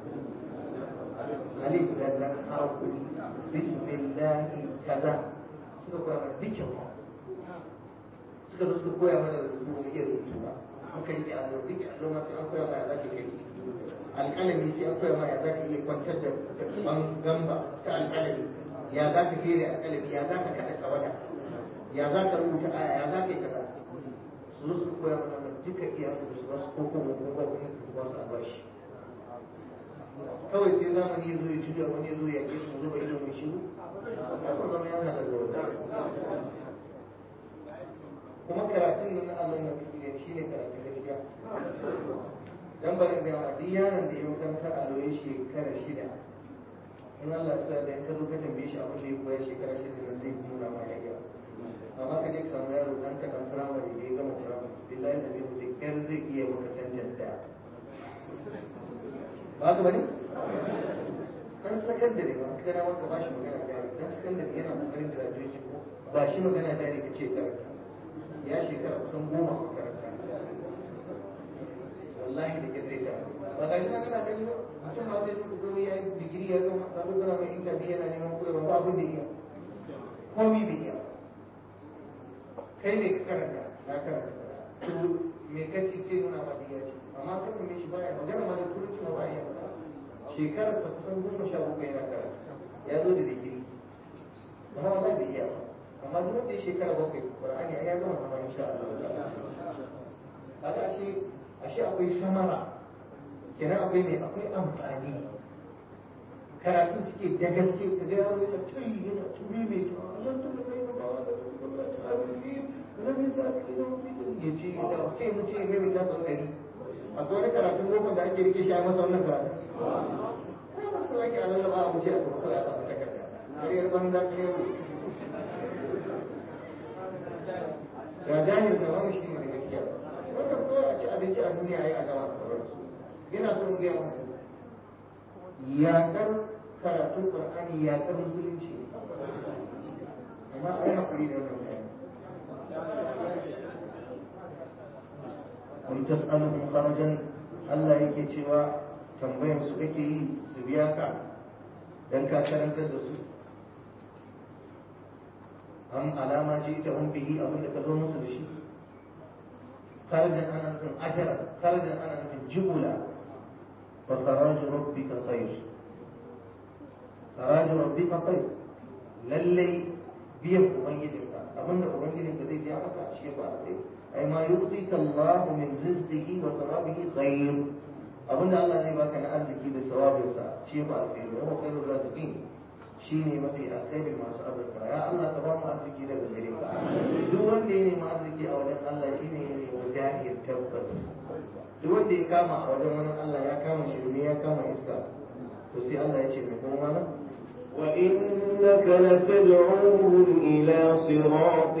alif da lam harfu bismillah kaza suka koya mana dukkan suka zo suka koya mana da rubutu mu iya rubutu ba muka yi allo duk allo ma sai an koya mana zaka kai alƙalami sai an koya mana ya zaka iya kwantar da gamba ta alƙalami ya zaka fere alƙalami ya zaka kada tawada ya zaka rubuta aya ya zaka yi kaza su zo suka koya mana duka iya rubutu su wasu koko ko ba su albashi kawai sai zamani ya zo ya juya wani ya zo ya ke su zuba ido mai shiru kafin zama yana da kuma karatun nan na Allah na fiye shi ne karatun gaskiya dan bari da yawa duk yaron da ya makaranta a loye shekara 6 in Allah sa da in ka zo ka tambaye shi abin da ya koya shekara 6 nan zai nuna ma ya iya amma ka je ka samu yaro dan ka dan firamare da ya gama firamare billahi da zai kyar zai iya maka sentence daya ba ka bane dan sakandare ba ka gana maka ba shi magana jari dan sakandare yana kokarin graduation ko ba shi magana jari ka ce karanta ya shekara kusan 10 a makaranta wallahi da kirre ta ba ga shi kana gani ba mutum ma zai rubuta ko ya yi digiri ya gama ka rubuta mai interview yana neman koyarwa ba abin da iya komai bai iya kai ne ka karanta na karanta to me kace ce nuna ba diya ce amma kan me shi baya magana ma da turanci ma baya shekarar sa kusan 17 yana karanta ya zo da digiri amma wallahi bai iya amma duk wanda ya shekara 7 Qur'ani ya gama zama insha Allah kaga ashe akwai samara kenan akwai ne akwai amfani karatu suke da gaske ka ga yaro yana tuni yana tuni mai to Allah ta kai ba da Allah ta aure rabbi ta kai ya ce da sai mu ce mai ta san dari akwai wani karatun boko da ake rike shi a masa wannan karatu ba su ake Allah ba mu ce a kuma ya ba ta kada kariyar banza kariyar ga jahil da wani shi ne da gaskiya wannan ko a ci abinci a duniya yayi a gama sauransu yana son ga yaƙar karatun Qur'ani yaƙar musulunci amma ai hakuri da wannan bayani wani tas'aluhum kharajan Allah yake cewa tambayar su kake yi su biya ka dan ka karantar da su am alama ce ta hun bihi abin da ka zo musu da shi kharajan ana nufin ajara kharajan ana nufin jibula fa kharaju rabbika khair kharaju rabbika khair lallai biyan ubangijinka abin da ubangijinka zai biya maka shi ba a kai ai ma yu'tika Allahu min rizqihi wa thawabihi khair abin da Allah zai baka na arziki da sawabinsa shi ba a kai wa khairur raziqin shi ne mafi alkhairi masu azurta ya Allah ka ba mu arziki daga gare ka duk wanda ya nemi arziki a wajen Allah shi ne ya nemi jahil tabbas duk wanda ya kama a wajen wani Allah ya kama shirme ya kama iska to sai Allah ya ce mai kuma mana وإنك لتدعوهم إلى صراط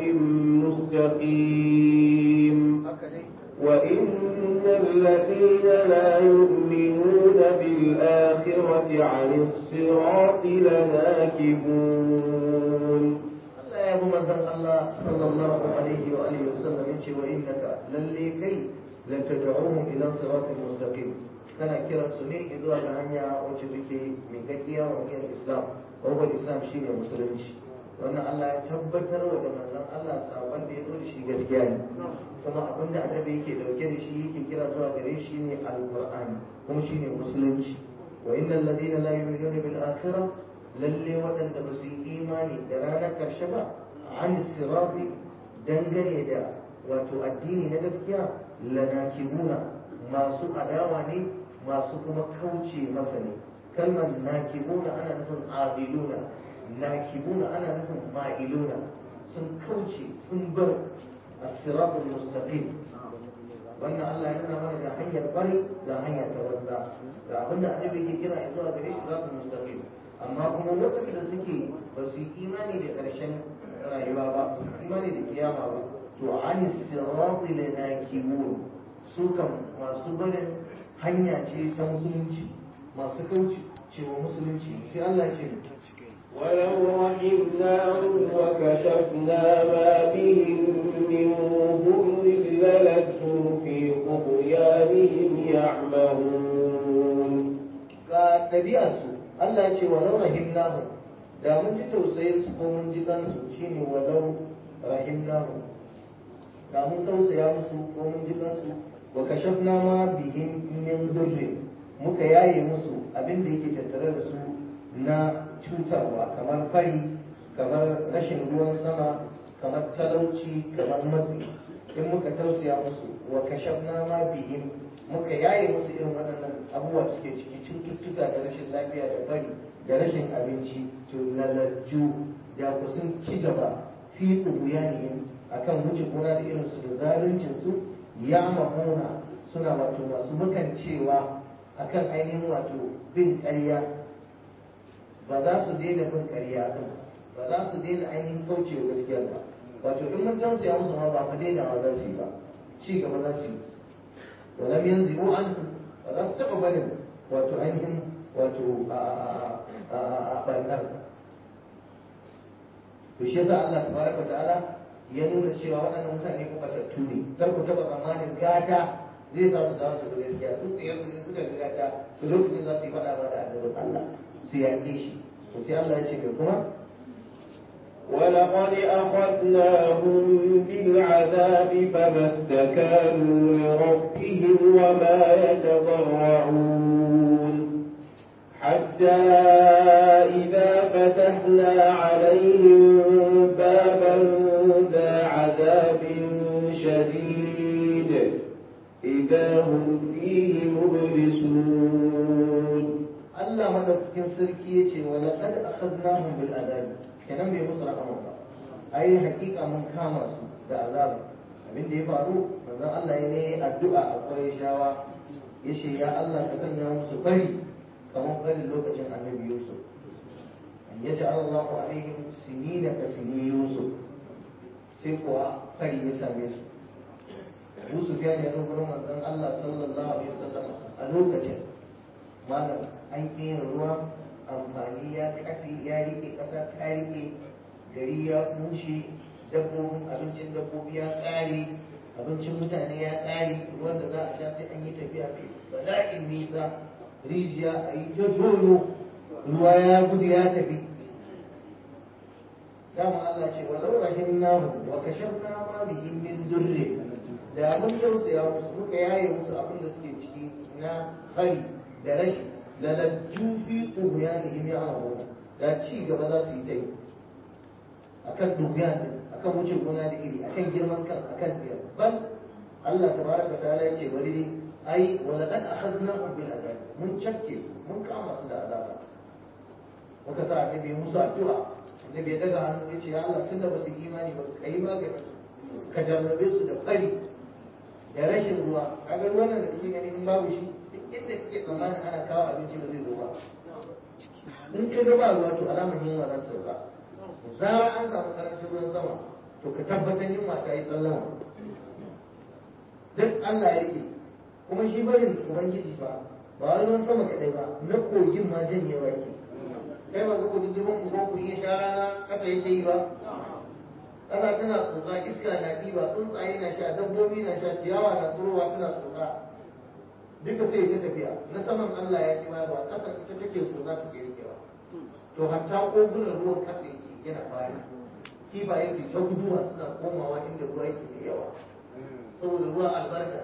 مستقيم وإن الذين لا يؤمنون بالآخرة عن الصراط لناكبون الله يا أبو مزن الله صلى الله عليه وآله وسلم يمشي وإنك لليكي لن تدعوهم إلى صراط مستقيم كان كرا سني إذا هنيا وشبكي من كتيا ومن الإسلام وهو الإسلام شيء مسلمش وأن الله يتبتر وأن الله سأقول بيقول شيء جسياني kuma abin da annabi yake dauke da shi yake kira zuwa gare shi ne alqur'ani kuma shi ne musulunci wa innal ladina la yu'minuna bil akhirah lalle wadanda ba su yi imani da ranar karshe ba an sirati dangane da wato addini na gaskiya lanakibuna masu adawa ne masu kuma kauce masa ne kalmar nakibuna ana nufin abiluna nakibuna ana nufin ma'iluna sun kauce sun bar الصراط المستقيم وأن الله ينهى من هي الطريق لا هي تولى لا قلنا النبي كنا يقول هذا الصراط المستقيم أما هم وقت الزكي بس إيماني لقرشن رأيوا إيماني لقيامة وعن الصراط لناكبون سوكم ما سبنا هيا شيء تمسلمش ما سكوش cewa musulunci sai Allah ce ولو رحمناهم وكشفنا ما بهم من ضر للجوا في طغيانهم يعمهون. ga ɗabi'arsu Allah ce walau rahimnahu da mun ji tausayin su ko mun ji kansu shine walau rahimnahu da mun tausaya musu ko mun ji kansu wa kashafna ma bihim min durri muka yaye musu abin da yake tattare da su na cutarwa kamar fari kamar rashin ruwan sama kamar talauci kamar matsi in muka tausaya musu wa kashafna ma bihim muka yaye musu irin waɗannan abubuwa suke ciki cututtuka da rashin lafiya da fari da rashin abinci to lalaju ya ku sun ci gaba fi ɗuguyanihim akan wuce gona da irin su da zaluncin su ya mahuna suna wato masu mukancewa akan ainihin wato bin ƙarya ba za su daina bin ƙarya din ba za su daina ainihin kaucewa gaskiya ba wato in mun tausaya musu ma ba fa daina wa za su yi ba ci gaba za su yi ولم ينزلوا عنه ولا استقبلوا وتعنهم وتبنر وشي يسا الله تبارك وتعالى ينون الشيء وانا متعني فقط توني تركوا تبقى أمان الكاتا زي ساسو داوسو بالإسكيا سوء يسو يسوك الكاتا سلوك من ذاتي فلا بادا أدرك الله سيأتيشي وسي الله يشكركم ولقد أخذناهم بالعذاب فما استكانوا لربهم وما يتضرعون حتى إذا فتحنا عليهم بابا ذا عذاب شديد إذا هم فيه مبلسون الله مدفكين سركية ولقد أخذناهم بالعذاب kenan bai musu rahama ba ai hakika mun kama su da azaba abin da ya faru manzon Allah ya ne addu'a a Qurayshawa yace ya Allah ka sanya musu bari kamar bari lokacin Annabi Yusuf an yaj'al Allahu alaihim sinina ka sini Yusuf sai kuwa fari ya same su Abu Sufyan ya zo gurin manzon Allah sallallahu alaihi wasallam a lokacin malam an yi ruwa amfani ya kafi ya rike ƙasa ta rike gari ya bushe dabbobin abincin dabbobi ya ƙare abincin mutane ya ƙare ruwan da za a sha sai an yi tafiya mai bala'in nisa rijiya a yi ta tono ruwa ya gudu ya tafi dama Allah ce walau rahimnahu wa kashafna ma bihim min durri da mun tausaya musu muka yaye musu abin da suke ciki na hari da rashi lalajju fi tughyanihim ya'mahun da ci gaba za su yi ta yi akan dughyan din akan wuce gona da iri akan girman kan akan tsiyar bal Allah tabaraka ta'ala ya ce bari dai ai wala qad akhadnahum bil adab mun cakke mun kama su da azaba muka sa annabi musu addu'a annabi ya daga hannu ya ce ya Allah tunda ba su imani ba ka yi magani ka jarrabe su da fari da rashin ruwa kaga ruwan da kake gani in babu shi inda kake tsammanin ana kawo abinci da zai zo ba in ka ga ba ruwa to alamar yunwa za ta sauka zara an samu karancin ruwan sama to ka tabbatar yunwa ta yi sallama duk Allah ya rike kuma shi barin ubangiji ba ba ruwan sama kadai ba na kogin ma janyewa ke kai ba ga kogin jirgin ko ku iya sha rana kasa yake yi ba ƙasa tana tsotsa iska na ɗiba tsuntsaye na sha dabbobi na sha ciyawa na tsirowa tana tsotsa duka sai ta tafiya na saman Allah ya ji ba ƙasa ita take tsotsa take rikewa to hatta kogunan ruwan ƙasa yake yana baya kifaye su ta guduwa suna komawa inda ruwa yake da yawa saboda ruwa albarka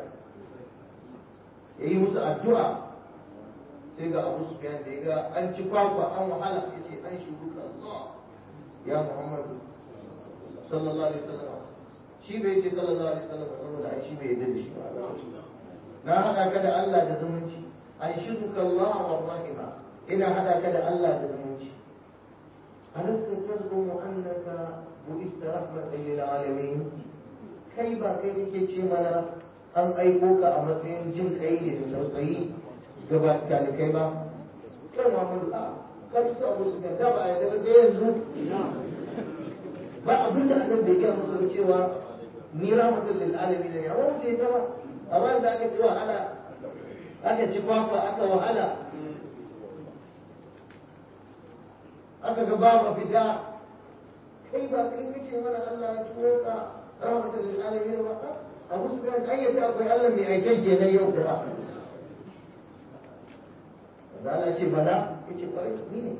ya yi musu addu'a sai ga Abu Sufyan da ya ga an ci kwakwa an wahala ya ce an shuruka Allah ya Muhammadu sallallahu alaihi wasallam shi bai ce sallallahu alaihi wasallam saboda ai shi bai yarda da shi ba na hada ka da Allah da zumunci an shuruka Allah wa rahima ina hada ka da Allah da zumunci alasta tazkumu annaka bu'ista rahmatan lil alamin kai ba kai kake ce mana an aiko ka a matsayin jin kai ne da tausayi gaba talikai ba kan Muhammadu a kan su Abu Sufyan da ba ya da yanzu ba abin da annabi bai gaya musu cewa ni rahmatul lil alamin ya ba sai ta ba amma da aka ci wahala aka ci kwakwa aka wahala aka ga babu fita kai ba kai kace mana Allah ya turo ka rahmatan lil alamin ba Abu Sufyan ayyata akwai Allah mai aiken kenan yau da Allah ce bala yace kwarai ni ne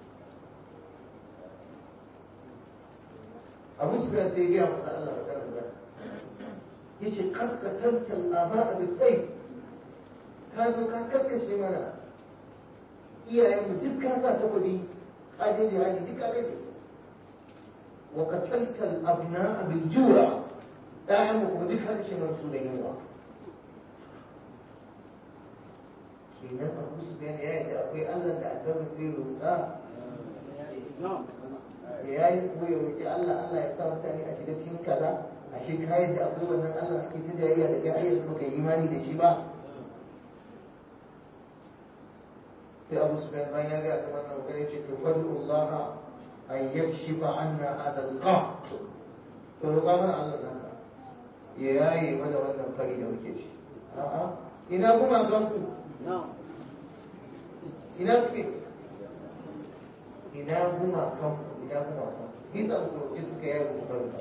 Abu Sufyan sai ya ga Allah magana yace kad qatalta al-aba'a bis-sayf ka zo ka karkashe mana iyayen mu duk ka sa takobi ka je jihadi duk ka gaje wa qatalta al-abna'a bil-ju'a ɗayan mu kuma duk ka kashe mana su da yunwa kenan Abu Sufyan ya yi da akwai Allah da annabi zai roƙa ya yi ko ya roƙi Allah Allah ya sa mutane a shiga cikin kaza a shi kayan da akwai wannan Allah ake ta jayayya da kai ayyuka baka yi imani da shi ba sai Abu Sufyan bayan ya ga kamar nan gare ce to fadu Allah an yakshifa anna hada al-qat to roƙa mana Allah naka ya yaye mana wannan fari da muke ci a'a ina kuma ganku ina suke ina kuma kanku ina kuma kanku ni san ku suka yaye ku barka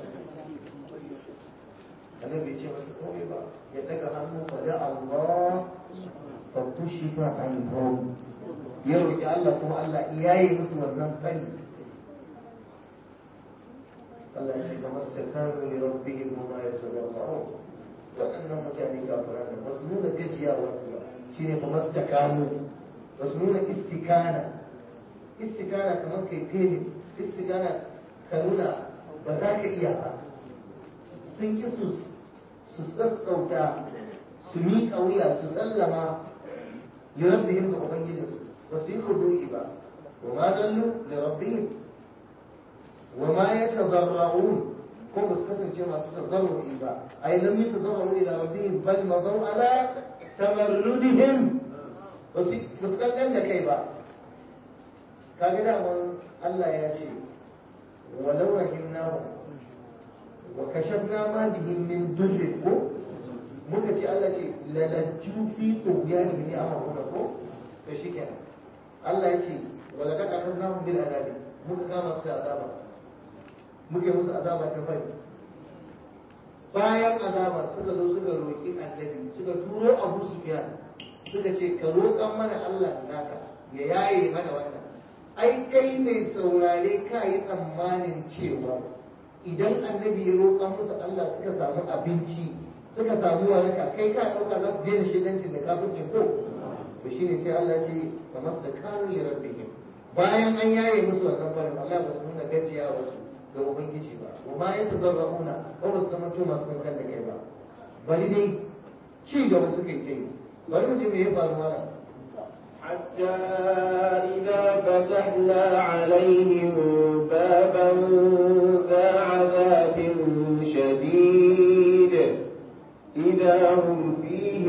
annabi ce masa komai ba ya daga hannu fa da Allah fa kushifa anhum ya roki Allah kuma Allah iyaye musu wannan fari Allah ya ce kamar stakanu li rabbihim wa ma yatadarrun waɗannan mutane kafiran da wasu nuna gajiyawa shine kamar stakanu wasu nuna istikana kamar kai fili istikana ka nuna ba za ka iya ba sun ki su sassauta su miƙa wuya su sallama lirabbihim ga ubangijinsu ba su yi hudu'i ba wa ma zallu lirabbihim wa ma yatadarra'un ko ba su kasance masu tadarru'i ba ay lam yatadarra'u ila rabbihim bal madaw ala tamarrudihim ba su kankan da kai ba kaga daman Allah ya ce walau rahimnahum وكشفنا ما بهم من ضر muka ce Allah ce lalajju fi tughyan bi amruna ko to shikenan Allah ya ce wala kad akhadnahum bil azabi muka kama su da azaba muke musu azaba ta fari bayan azaba suka zo suka roki annabi suka turo Abu Sufyan suka ce ka roƙan mana Allah naka ya yaye mana wannan ai kai mai saurare ka yi tsammanin cewa idan annabi ya roƙa musu Allah suka samu abinci suka samu waraka kai ka ɗauka za su daina shigancin da kafircin ko to shine sai Allah ce fa mastakanu li rabbihim bayan an yaye musu wannan farin Allah ba su nuna gajiya wasu ga ubangiji ba wa ma yatadarruna ba su zama to masu kankan da kai ba bari dai ci gaba suka yi tai bari mu je me ya faru mana حتى إذا فتحنا عليهم بابا ذا عذاب شديد إذا هم فيه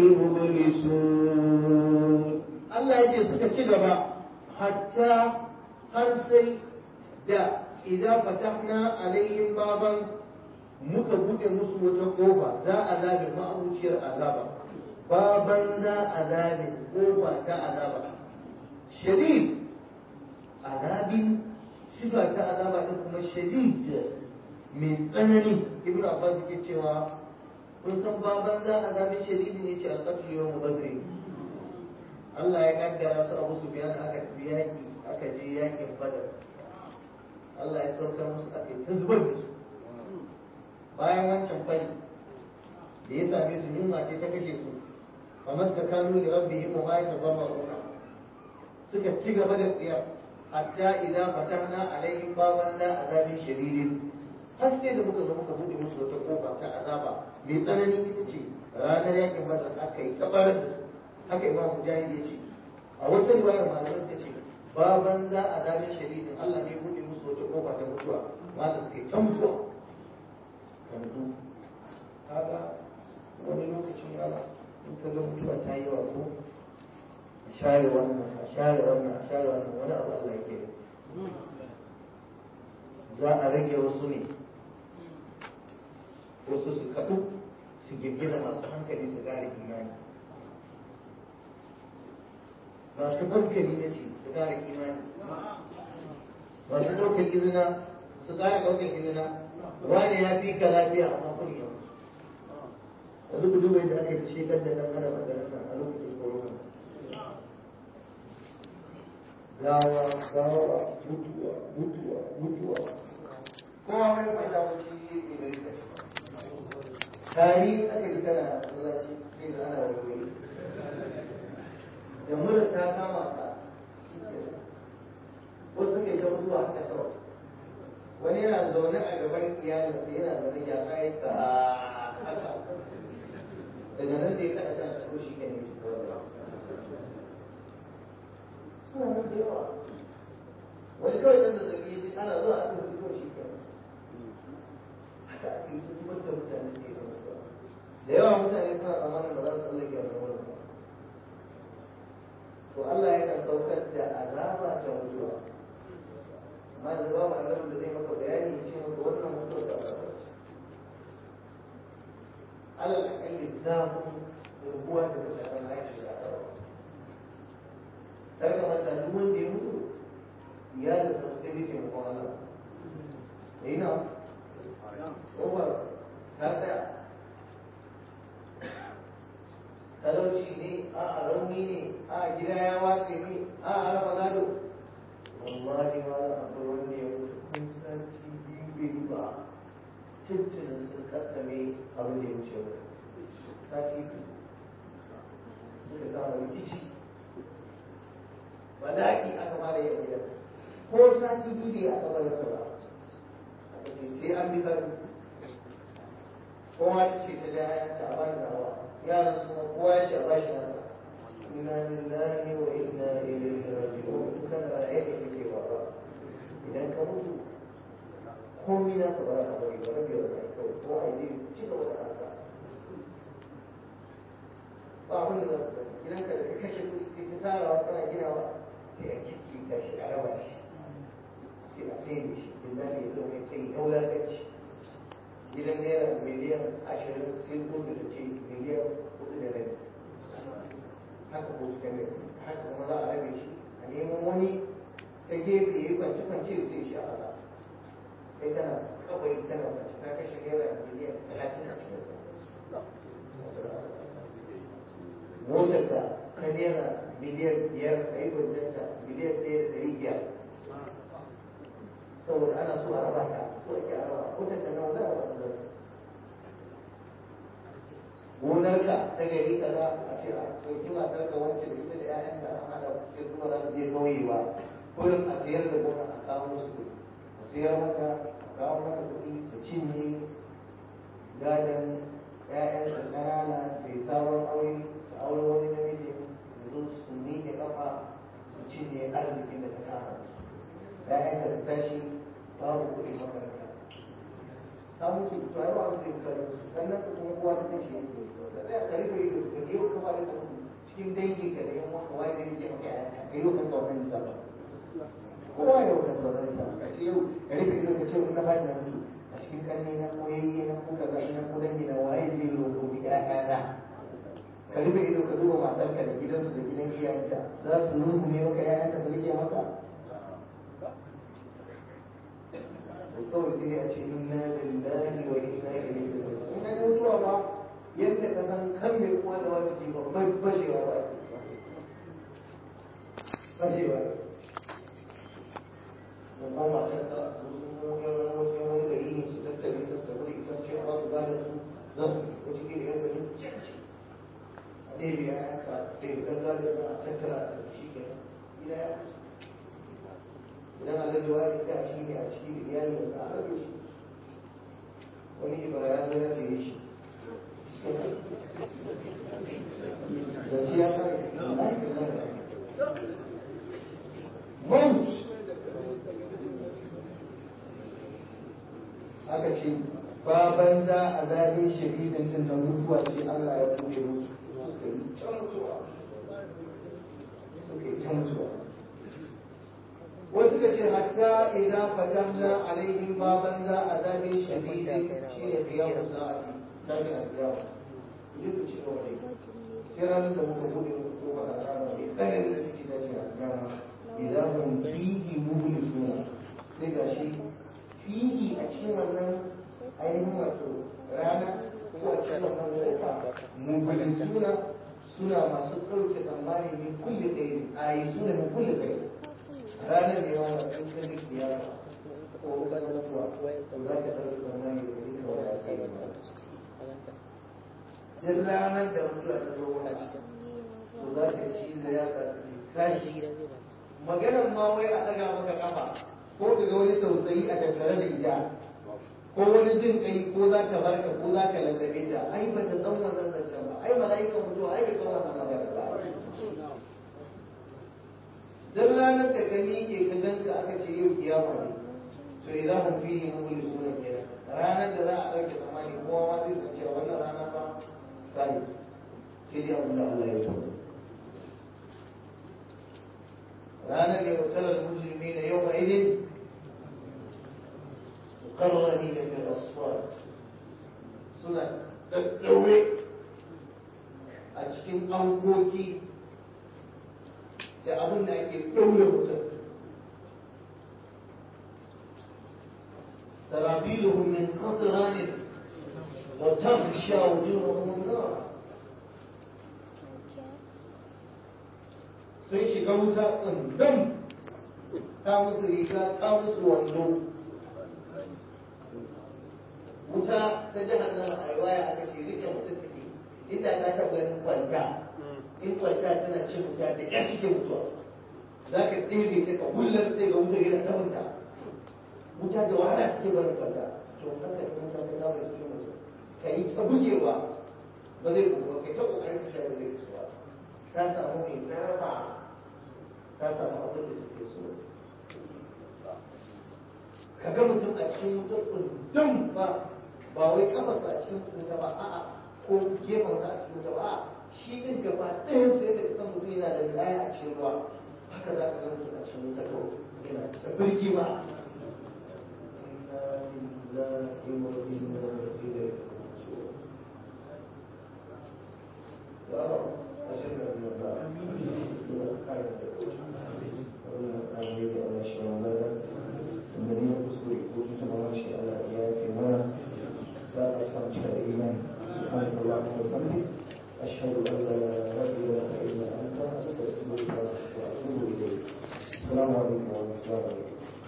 مبلسون الله يجي سكة شغبا حتى هرسي دا إذا فتحنا عليهم بابا muka buɗe musu wata ƙofa za a zabe ma'abuciyar azaba baban za azabin ƙofa ta azaba shadid azabin sifa ta azaba ɗin kuma shadid mai tsanani ibn abbas ke cewa kun san baban za azabin shadid ne ce alqatl yawm badr Allah ya kaddara su Abu Sufyan aka tafi yaki aka je yakin Badar Allah ya saukar musu aka ta zubar da su bayan wancan fari da ya same su yunwa ce ta kashe su amma ta kanu da rabbihim wa ma yatadarruna suka ci gaba da tsiya hatta idan fatahna alaihim baban la azabin shadidin har sai da muka zo muka bude musu wata kofa ta azaba mai tsanani ita ce ranar yakin Badar aka yi tabarar da su haka Imam Mujahid ya ce a wata riwayar malamai suka ce baban la azabin shadidin Allah ne ya bude musu wata kofa ta mutuwa malam suka yi ta mutuwa yanzu kaga wani lokacin yana in ka ga mutuwa ta yi wa ko a share wannan a share wannan a share wannan wani abu Allah yake za a rage wasu ne wasu su kaɗu su girgiza masu hankali su gane imani masu hankali na ce su gane imani masu ɗaukar izina su ƙara ɗaukar izina wani ya fi ka lafiya amma kun yi a duk dubai da aka yi shekar da ɗan adam a garasa a lokacin corona gawa mutuwa kowa wani mai dawoci ne da rika tari aka yi kana masallaci sai da ana wani da mura ta kama ka wasu ke ta mutuwa haka kawai wani yana zaune a gaban iyalinsa yana zaune ya kai ka haka daga nan da ya kada kan shi shi ke ne suna nan da yawa wani kawai dan da zaki yaji ana zuwa asibiti ko shi ke haka ake su zubar da mutane suke da mutuwa da yawa mutane suna tsammanin ba za su tsallake wannan wurin ba to Allah yakan saukar da azaba ta mutuwa amma da ba mu annabi da zai maka bayani ce maka wannan mutuwa ta azaba ce alal akalli zamu rubuwa da mutanen aiki da azaba kar ka manta duk wanda ya mutu ya da sai dai taimakon Allah ina over ta tsaya talauci ne a rauni ne a gida ya watse ne a raba gado wallahi ma za a bar wanda ya mutu kun sati biyu ba tuntunin sun kasame abin da ya wuce ba sati biyu suka samu rikici bala'i aka fara yin gidan ko sati biyu da aka bar sa ba aka ce sai an bi gado kowa ce ta da ta bani nawa yaran suna kowa ya ce a bashi nasa inna lillahi wa inna ilaihi raji'un kana da yake kake ba idan ka mutu komai na ka bara ka bari ba rabi wa kai ko ai dai ci gaba da haka ba abin da za su bari idan ka kashe kuɗi ka tarawa kana ginawa sai a kiki ka shi a raba shi sai a sai da shi lillahi ya zo mai tsayi ɗaulakanci gidan naira miliyan 20 sai kudu da ce miliyan 4.5 haka ko suka mai haka kuma za a rage shi a neman wani ta gefe ya yi kwance-kwance sai shi a haka kai kana kawai kana kwance ka kashe naira miliyan 30 a cikin sa motar da ta naira miliyan 5 a yi gwaljanta miliyan 1.500 saboda ana so a raba ta so ake a raba motar da nawa za a raba su gonarka ta gari kaza a ce a ɗauki matar ka wance da ita da 'ya'yanta an haɗa sai kuma za su je kauye ba kullum a sayar da gona a kawo musu kuɗi a sayar maka a kawo maka kuɗi ta cinye gadon 'ya'yanka ƙanana da sabon aure ta aure wani namiji yanzu su miƙe ƙafa su cinye arzikin da ta kama ‘ya'yanka su tashi babu kuɗin makaranta ta mutu to ai ba zai kare su sannan ka kuma kowa ta tashi yake da zai ka rufe ido ka je ka fara da cikin dangi ka da yan waka wai da yake maka ‘ya'ya ka yi wa kanka wannan nisa ba kowa ya wa kansa wannan nisa ka ce yau ka rufe ido ka ce mun na fadi na mutu a cikin kanne na koyayye na ko kaza ina ko dangi na waye zai roƙo bi ‘ya'ya ka rufe ido ka duba matarka da gidansu da gidan iyayenta za su rungume maka ‘ya'yanka su rike maka kawai sai a ce inna lillahi wa inna ilaihi raji'un in an mutuwa ba yadda ka san kan mai kuma da wani ji ba bajewa ba bajewa da kuma matar ka su yan wani gari ne su tattare ta saboda ita ce a wasu gadon su za su ko cikin yan gari canci a ɗaya ya yanka ɗaya kan gadon a tattara a shi ke gida ya kusa idan alhaji wani da shi ne a cikin iyalin da aka rabe shi wani ibara ya zo ya saye shi da shi ya sa mun aka ce baban da a zaɓin shahidin din na mutuwa ce Allah ya buɗe musu suka yi ta mutuwa wasu ka ce hatta idan fatanna alaihim baban za a zabe shadidi shi ne biyan sa'ati tashin alƙiyama duk ku ci gaba dai sai ranar da muka buɗe muku kofa da azaba mai tsanani da take tashin alƙiyama idan hum fihi mublisuna suna masu ɗauke tsammani min kulli ɗaya a yi suna min kulli ɗaya ranar da yawa in ka ji kiyama ko ka ga mutuwa za ka ɗauke tsammani da ita wa ya sai ba duk ranar da mutuwa ta zo wani to za ka ci da ya tashi maganar ma wai a ɗaga maka kafa ko ka ga wani tausayi a tattare da ita ko wani jin kai ko za ka barka ko za ka lallabe ta ai ba ta san wannan zancen ba ai mala'ikan mutuwa ai bai san wannan magana ba dan ranar da ka miƙe ka ganka aka ce yau kiyama ne to idan mun fihi mukhlisuna kenan ranar da za a ɗauke tsammani kowa ma zai san cewa wannan rana fa kai sai dai abin da Allah ya so ranar da yautar al-mujrimina yawma idin muqarranina fil asfar suna daddaure a cikin ankoki da abin da ake ɗaure mutum sarabiluhum min qatran wa taghsha wujuhahum an-nar sun shiga wuta tsundum ta musu riga ta musu wando wuta ta jahannama a riwaya aka ce rike mutum take inda ka taɓa ganin kwanta in kwanta tana cin wuta da ƴan cikin mutuwa za ka ɗebe ta ka hullar sai ga wuta yana ta wuta wuta da wahala cikin barin kwanta to haka in wuta ta kama cikin mutum ka yi ta bugewa ba zai bugu kai ta ƙoƙarin ka ba zai kusa ta samu mai nama ta samu abin da take so ka ga mutum a cikin wutar tsundum ba wai kafarsa a cikin wuta ba a'a ko gefensa a cikin wuta ba a'a shi din gaba ɗayan sai da san mutum yana da laya a cikin ruwa haka za ka ga mutum a cikin wuta kawai yana da birgi ba inna lillahi wa inna ilaihi